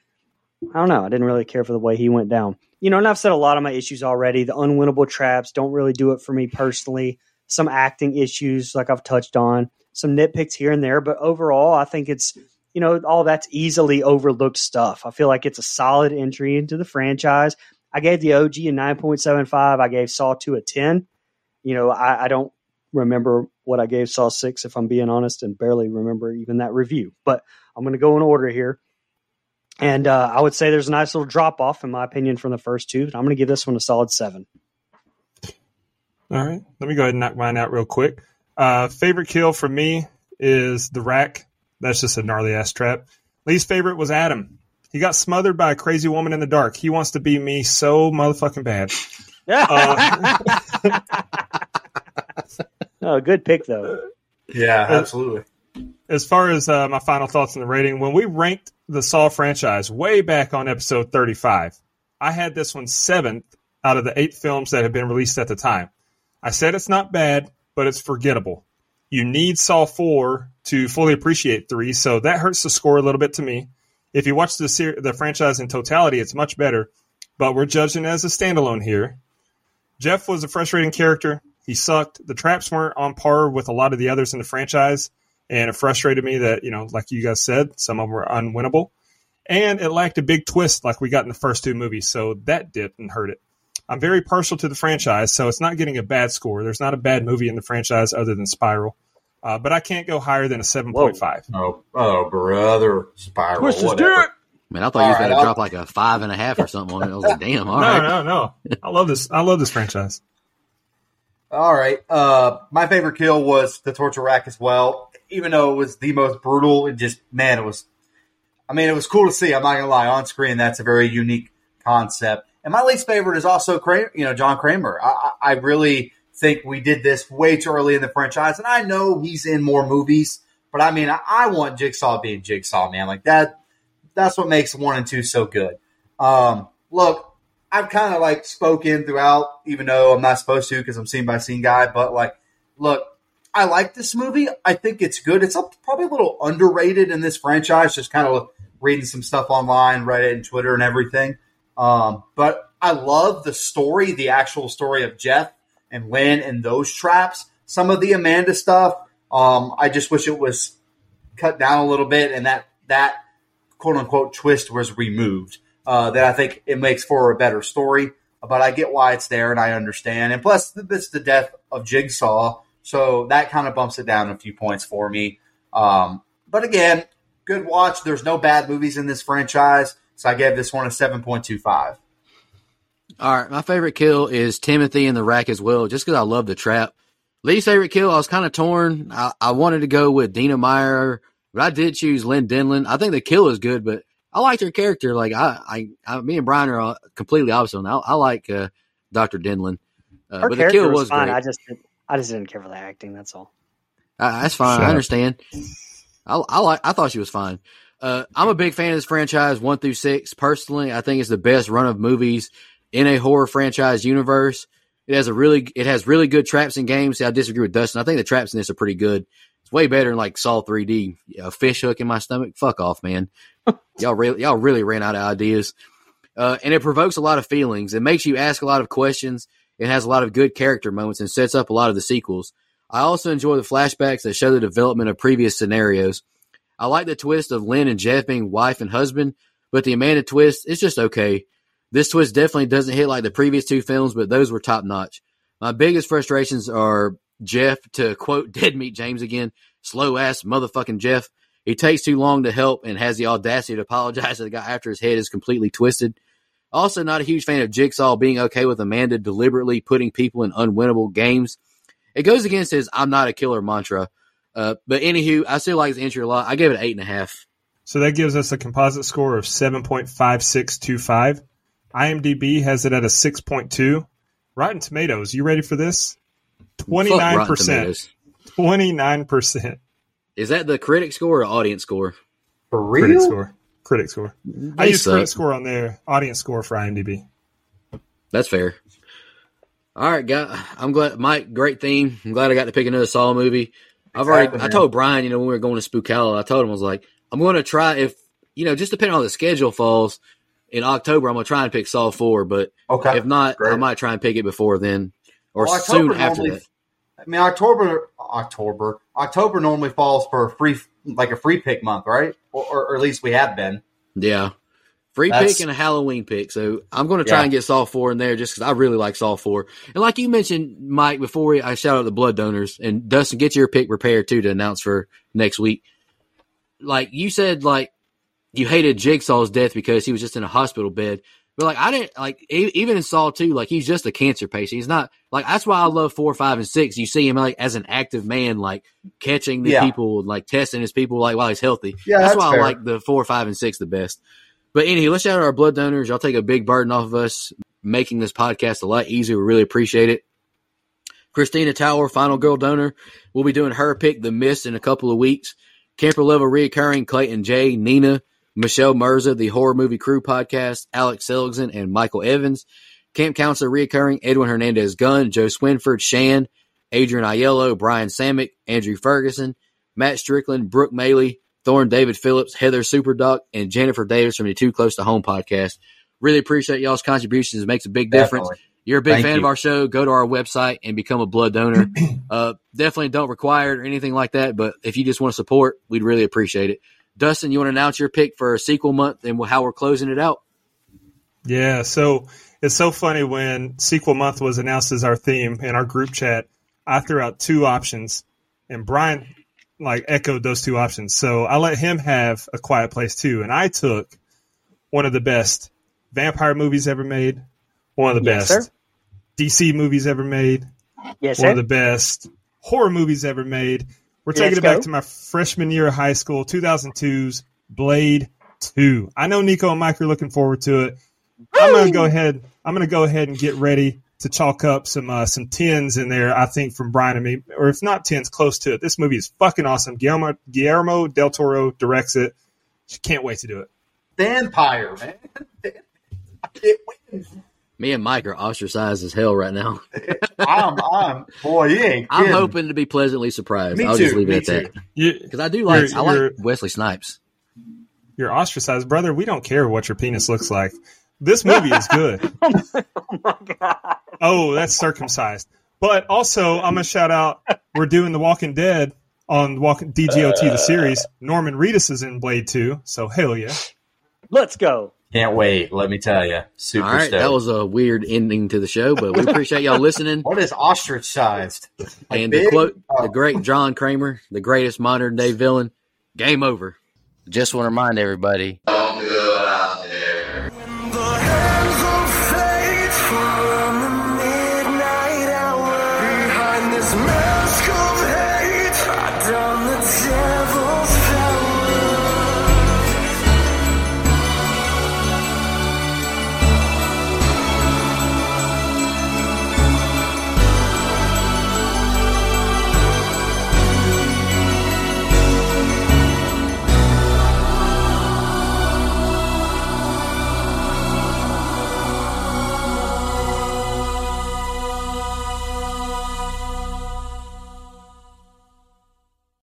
I don't know. I didn't really care for the way he went down. You know, and I've said a lot of my issues already. The unwinnable traps don't really do it for me personally. Some acting issues, like I've touched on. Some nitpicks here and there. But overall, I think it's, you know, all that's easily overlooked stuff. I feel like it's a solid entry into the franchise. I gave the O G a nine point seven five. I gave Saw two a ten. You know, I, I don't remember what I gave Saw six, if I'm being honest, and barely remember even that review. But I'm going to go in order here. And uh, I would say there's a nice little drop-off, in my opinion, from the first two. I'm going to give this one a solid seven. All right. Let me go ahead and knock mine out real quick. Uh, favorite kill for me is the rack. That's just a gnarly-ass trap. Least favorite was Adam. He got smothered by a crazy woman in the dark. He wants to be me so motherfucking bad. Uh, Oh, good pick, though. Yeah, absolutely. as far as uh, my final thoughts on the rating, when we ranked the Saw franchise way back on episode thirty-five, I had this one seventh out of the eight films that had been released at the time. I said it's not bad, but it's forgettable. You need Saw four to fully appreciate three, so that hurts the score a little bit to me. If you watch the ser- the franchise in totality, it's much better, but we're judging it as a standalone here. Jeff was a frustrating character. He sucked. The traps weren't on par with a lot of the others in the franchise, and it frustrated me that, you know, like you guys said, some of them were unwinnable. And it lacked a big twist like we got in the first two movies, so that didn't hurt it. I'm very partial to the franchise, so it's not getting a bad score. There's not a bad movie in the franchise other than Spiral. Uh, but I can't go higher than a seven point five. Oh, oh, brother. Spiral. Twist his whatever. dick. Man, I thought you was All going right, to I'll- drop like a five and a half or something on it. I was like, damn, all no, right. no, no. I love this. I love this franchise. All right. Uh, my favorite kill was the torture rack as well. Even though it was the most brutal, it just, man, it was, I mean, it was cool to see. I'm not going to lie. On screen, that's a very unique concept. And my least favorite is also Kramer, you know, John Kramer. I, I I really think we did this way too early in the franchise. And I know he's in more movies, but I mean, I, I want Jigsaw being Jigsaw, man. Like that, that's what makes one and two so good. Um, look, I've kind of like spoken throughout, even though I'm not supposed to because I'm scene by scene guy. But like, look, I like this movie. I think it's good. It's probably a little underrated in this franchise. Just kind of reading some stuff online, Reddit and Twitter and everything. Um, but I love the story, the actual story of Jeff and Lynn and those traps. Some of the Amanda stuff, um, I just wish it was cut down a little bit and that that quote unquote twist was removed. Uh, that I think it makes for a better story. But I get why it's there and I understand. And plus, this is the death of Jigsaw, so that kind of bumps it down a few points for me. Um, but again, good watch. There's no bad movies in this franchise, so I gave this one a seven point two five. All right, my favorite kill is Timothy in the rack as well, just because I love the trap. Least favorite kill, I was kind of torn. I, I wanted to go with Dina Meyer, but I did choose Lynn Denlin. I think the kill is good, but I liked her character. Like I, I, I me and Brian are completely opposite on that. I, I like uh, Doctor Denlin, uh, Her but the character kill was, was fine. great. I just, I just didn't care for the acting. That's all. Uh, that's fine. Shut I up. understand. I, I like. I thought she was fine. Uh, I'm a big fan of this franchise, one through six. Personally, I think it's the best run of movies in a horror franchise universe. It has a really, it has really good traps and games. See, I disagree with Dustin. I think the traps in this are pretty good. It's way better than like Saw three D. A fish hook in my stomach. Fuck off, man. Y'all really, y'all really ran out of ideas. Uh, and it provokes a lot of feelings. It makes you ask a lot of questions. It has a lot of good character moments and sets up a lot of the sequels. I also enjoy the flashbacks that show the development of previous scenarios. I like the twist of Lynn and Jeff being wife and husband, but the Amanda twist is just okay. This twist definitely doesn't hit like the previous two films, but those were top notch. My biggest frustrations are Jeff, to quote Dead Meat James again, slow ass motherfucking Jeff. He takes too long to help and has the audacity to apologize to the guy after his head is completely twisted. Also, not a huge fan of Jigsaw being okay with Amanda deliberately putting people in unwinnable games. It goes against his I'm not a killer mantra. Uh, but anywho, I still like his entry a lot. I gave it an eight and a half. So that gives us a composite score of seven point five six two five. IMDb has it at a six point two. Rotten Tomatoes, you ready for this? twenty-nine percent. twenty-nine percent. Is that the critic score or audience score? For real? Critic score. Critic score. I They use critic suck. score on there. Audience score for IMDb. That's fair. All right, guy. I'm glad, Mike. Great theme. I'm glad I got to pick another Saw movie. I've already. Exactly, I man. told Brian, you know, when we were going to Spookalla, I told him I was like, I'm going to try if you know, just depending on how the schedule falls in October, I'm going to try and pick Saw four. But Okay. if not, Great. I might try and pick it before then or Well, soon October after normally- that. I mean, October, October, October normally falls for a free, like a free pick month, right? Or, or, or at least we have been. Yeah. Free That's- pick and a Halloween pick. So I'm going to try Yeah. and get Saw four in there just because I really like Saw four. And like you mentioned, Mike, before we, I shout out the blood donors, and Dustin, get your pick prepared too to announce for next week. Like you said, like you hated Jigsaw's death because he was just in a hospital bed. But like I didn't like e- even in Saw two, like he's just a cancer patient. He's not like that's why I love four, five, and six. You see him like as an active man, like catching the Yeah. people, like testing his people, like while he's healthy. Yeah, that's, that's why fair. I like the four, five, and six the best. But anyway, let's shout out our blood donors. Y'all take a big burden off of us, making this podcast a lot easier. We really appreciate it. Christina Tower, final girl donor. We'll be doing her pick, The Mist, in a couple of weeks. Camper Level reoccurring Clayton J, Nina, Michelle Mirza, the Horror Movie Crew podcast, Alex Seligson, and Michael Evans. Camp Counselor reoccurring Edwin Hernandez Gunn, Joe Swinford, Shan, Adrian Aiello, Brian Samick, Andrew Ferguson, Matt Strickland, Brooke Maley, Thorne David Phillips, Heather Superduck, and Jennifer Davis from the Too Close to Home podcast. Really appreciate y'all's contributions. It makes a big difference. Definitely. You're a big Thank fan you. of our show, go to our website and become a blood donor. uh, definitely don't require it or anything like that, but if you just want to support, we'd really appreciate it. Dustin, you want to announce your pick for a sequel month and how we're closing it out? Yeah, so it's so funny when sequel month was announced as our theme in our group chat, I threw out two options, and Brian like echoed those two options. So I let him have A Quiet Place too, and I took one of the best vampire movies ever made, one of the Yes, best sir. D C movies ever made, Yes, one sir. of the best horror movies ever made. We're taking Let's it back go. to my freshman year of high school, two thousand two's Blade two. I know Nico and Mike are looking forward to it. I'm gonna go ahead. I'm gonna go ahead and get ready to chalk up some uh, some tens in there. I think from Brian and me, or if not tens, close to it. This movie is fucking awesome. Guillermo Guillermo del Toro directs it. Can't wait to do it. Vampire, man. I can't wait. Me and Mike are ostracized as hell right now. I'm, I'm, boy, you ain't I'm kidding. hoping to be pleasantly surprised. Me I'll too, just leave me it at too. that. You, Because I do like You're- I like you're- Wesley Snipes. you're ostracized, brother. We don't care what your penis looks like. This movie is good. Oh my god! Oh, that's circumcised. But also, I'm gonna shout out. We're doing The Walking Dead on Walking D G O T the series. Norman Reedus is in Blade two, so hell yeah. Let's go. Can't wait. Let me tell you, super All right, stoked. that was a weird ending to the show, but we appreciate y'all listening. What is ostracized? Like And to big? quote Oh. the great John Kramer, the greatest modern day villain, game over. Just want to remind everybody.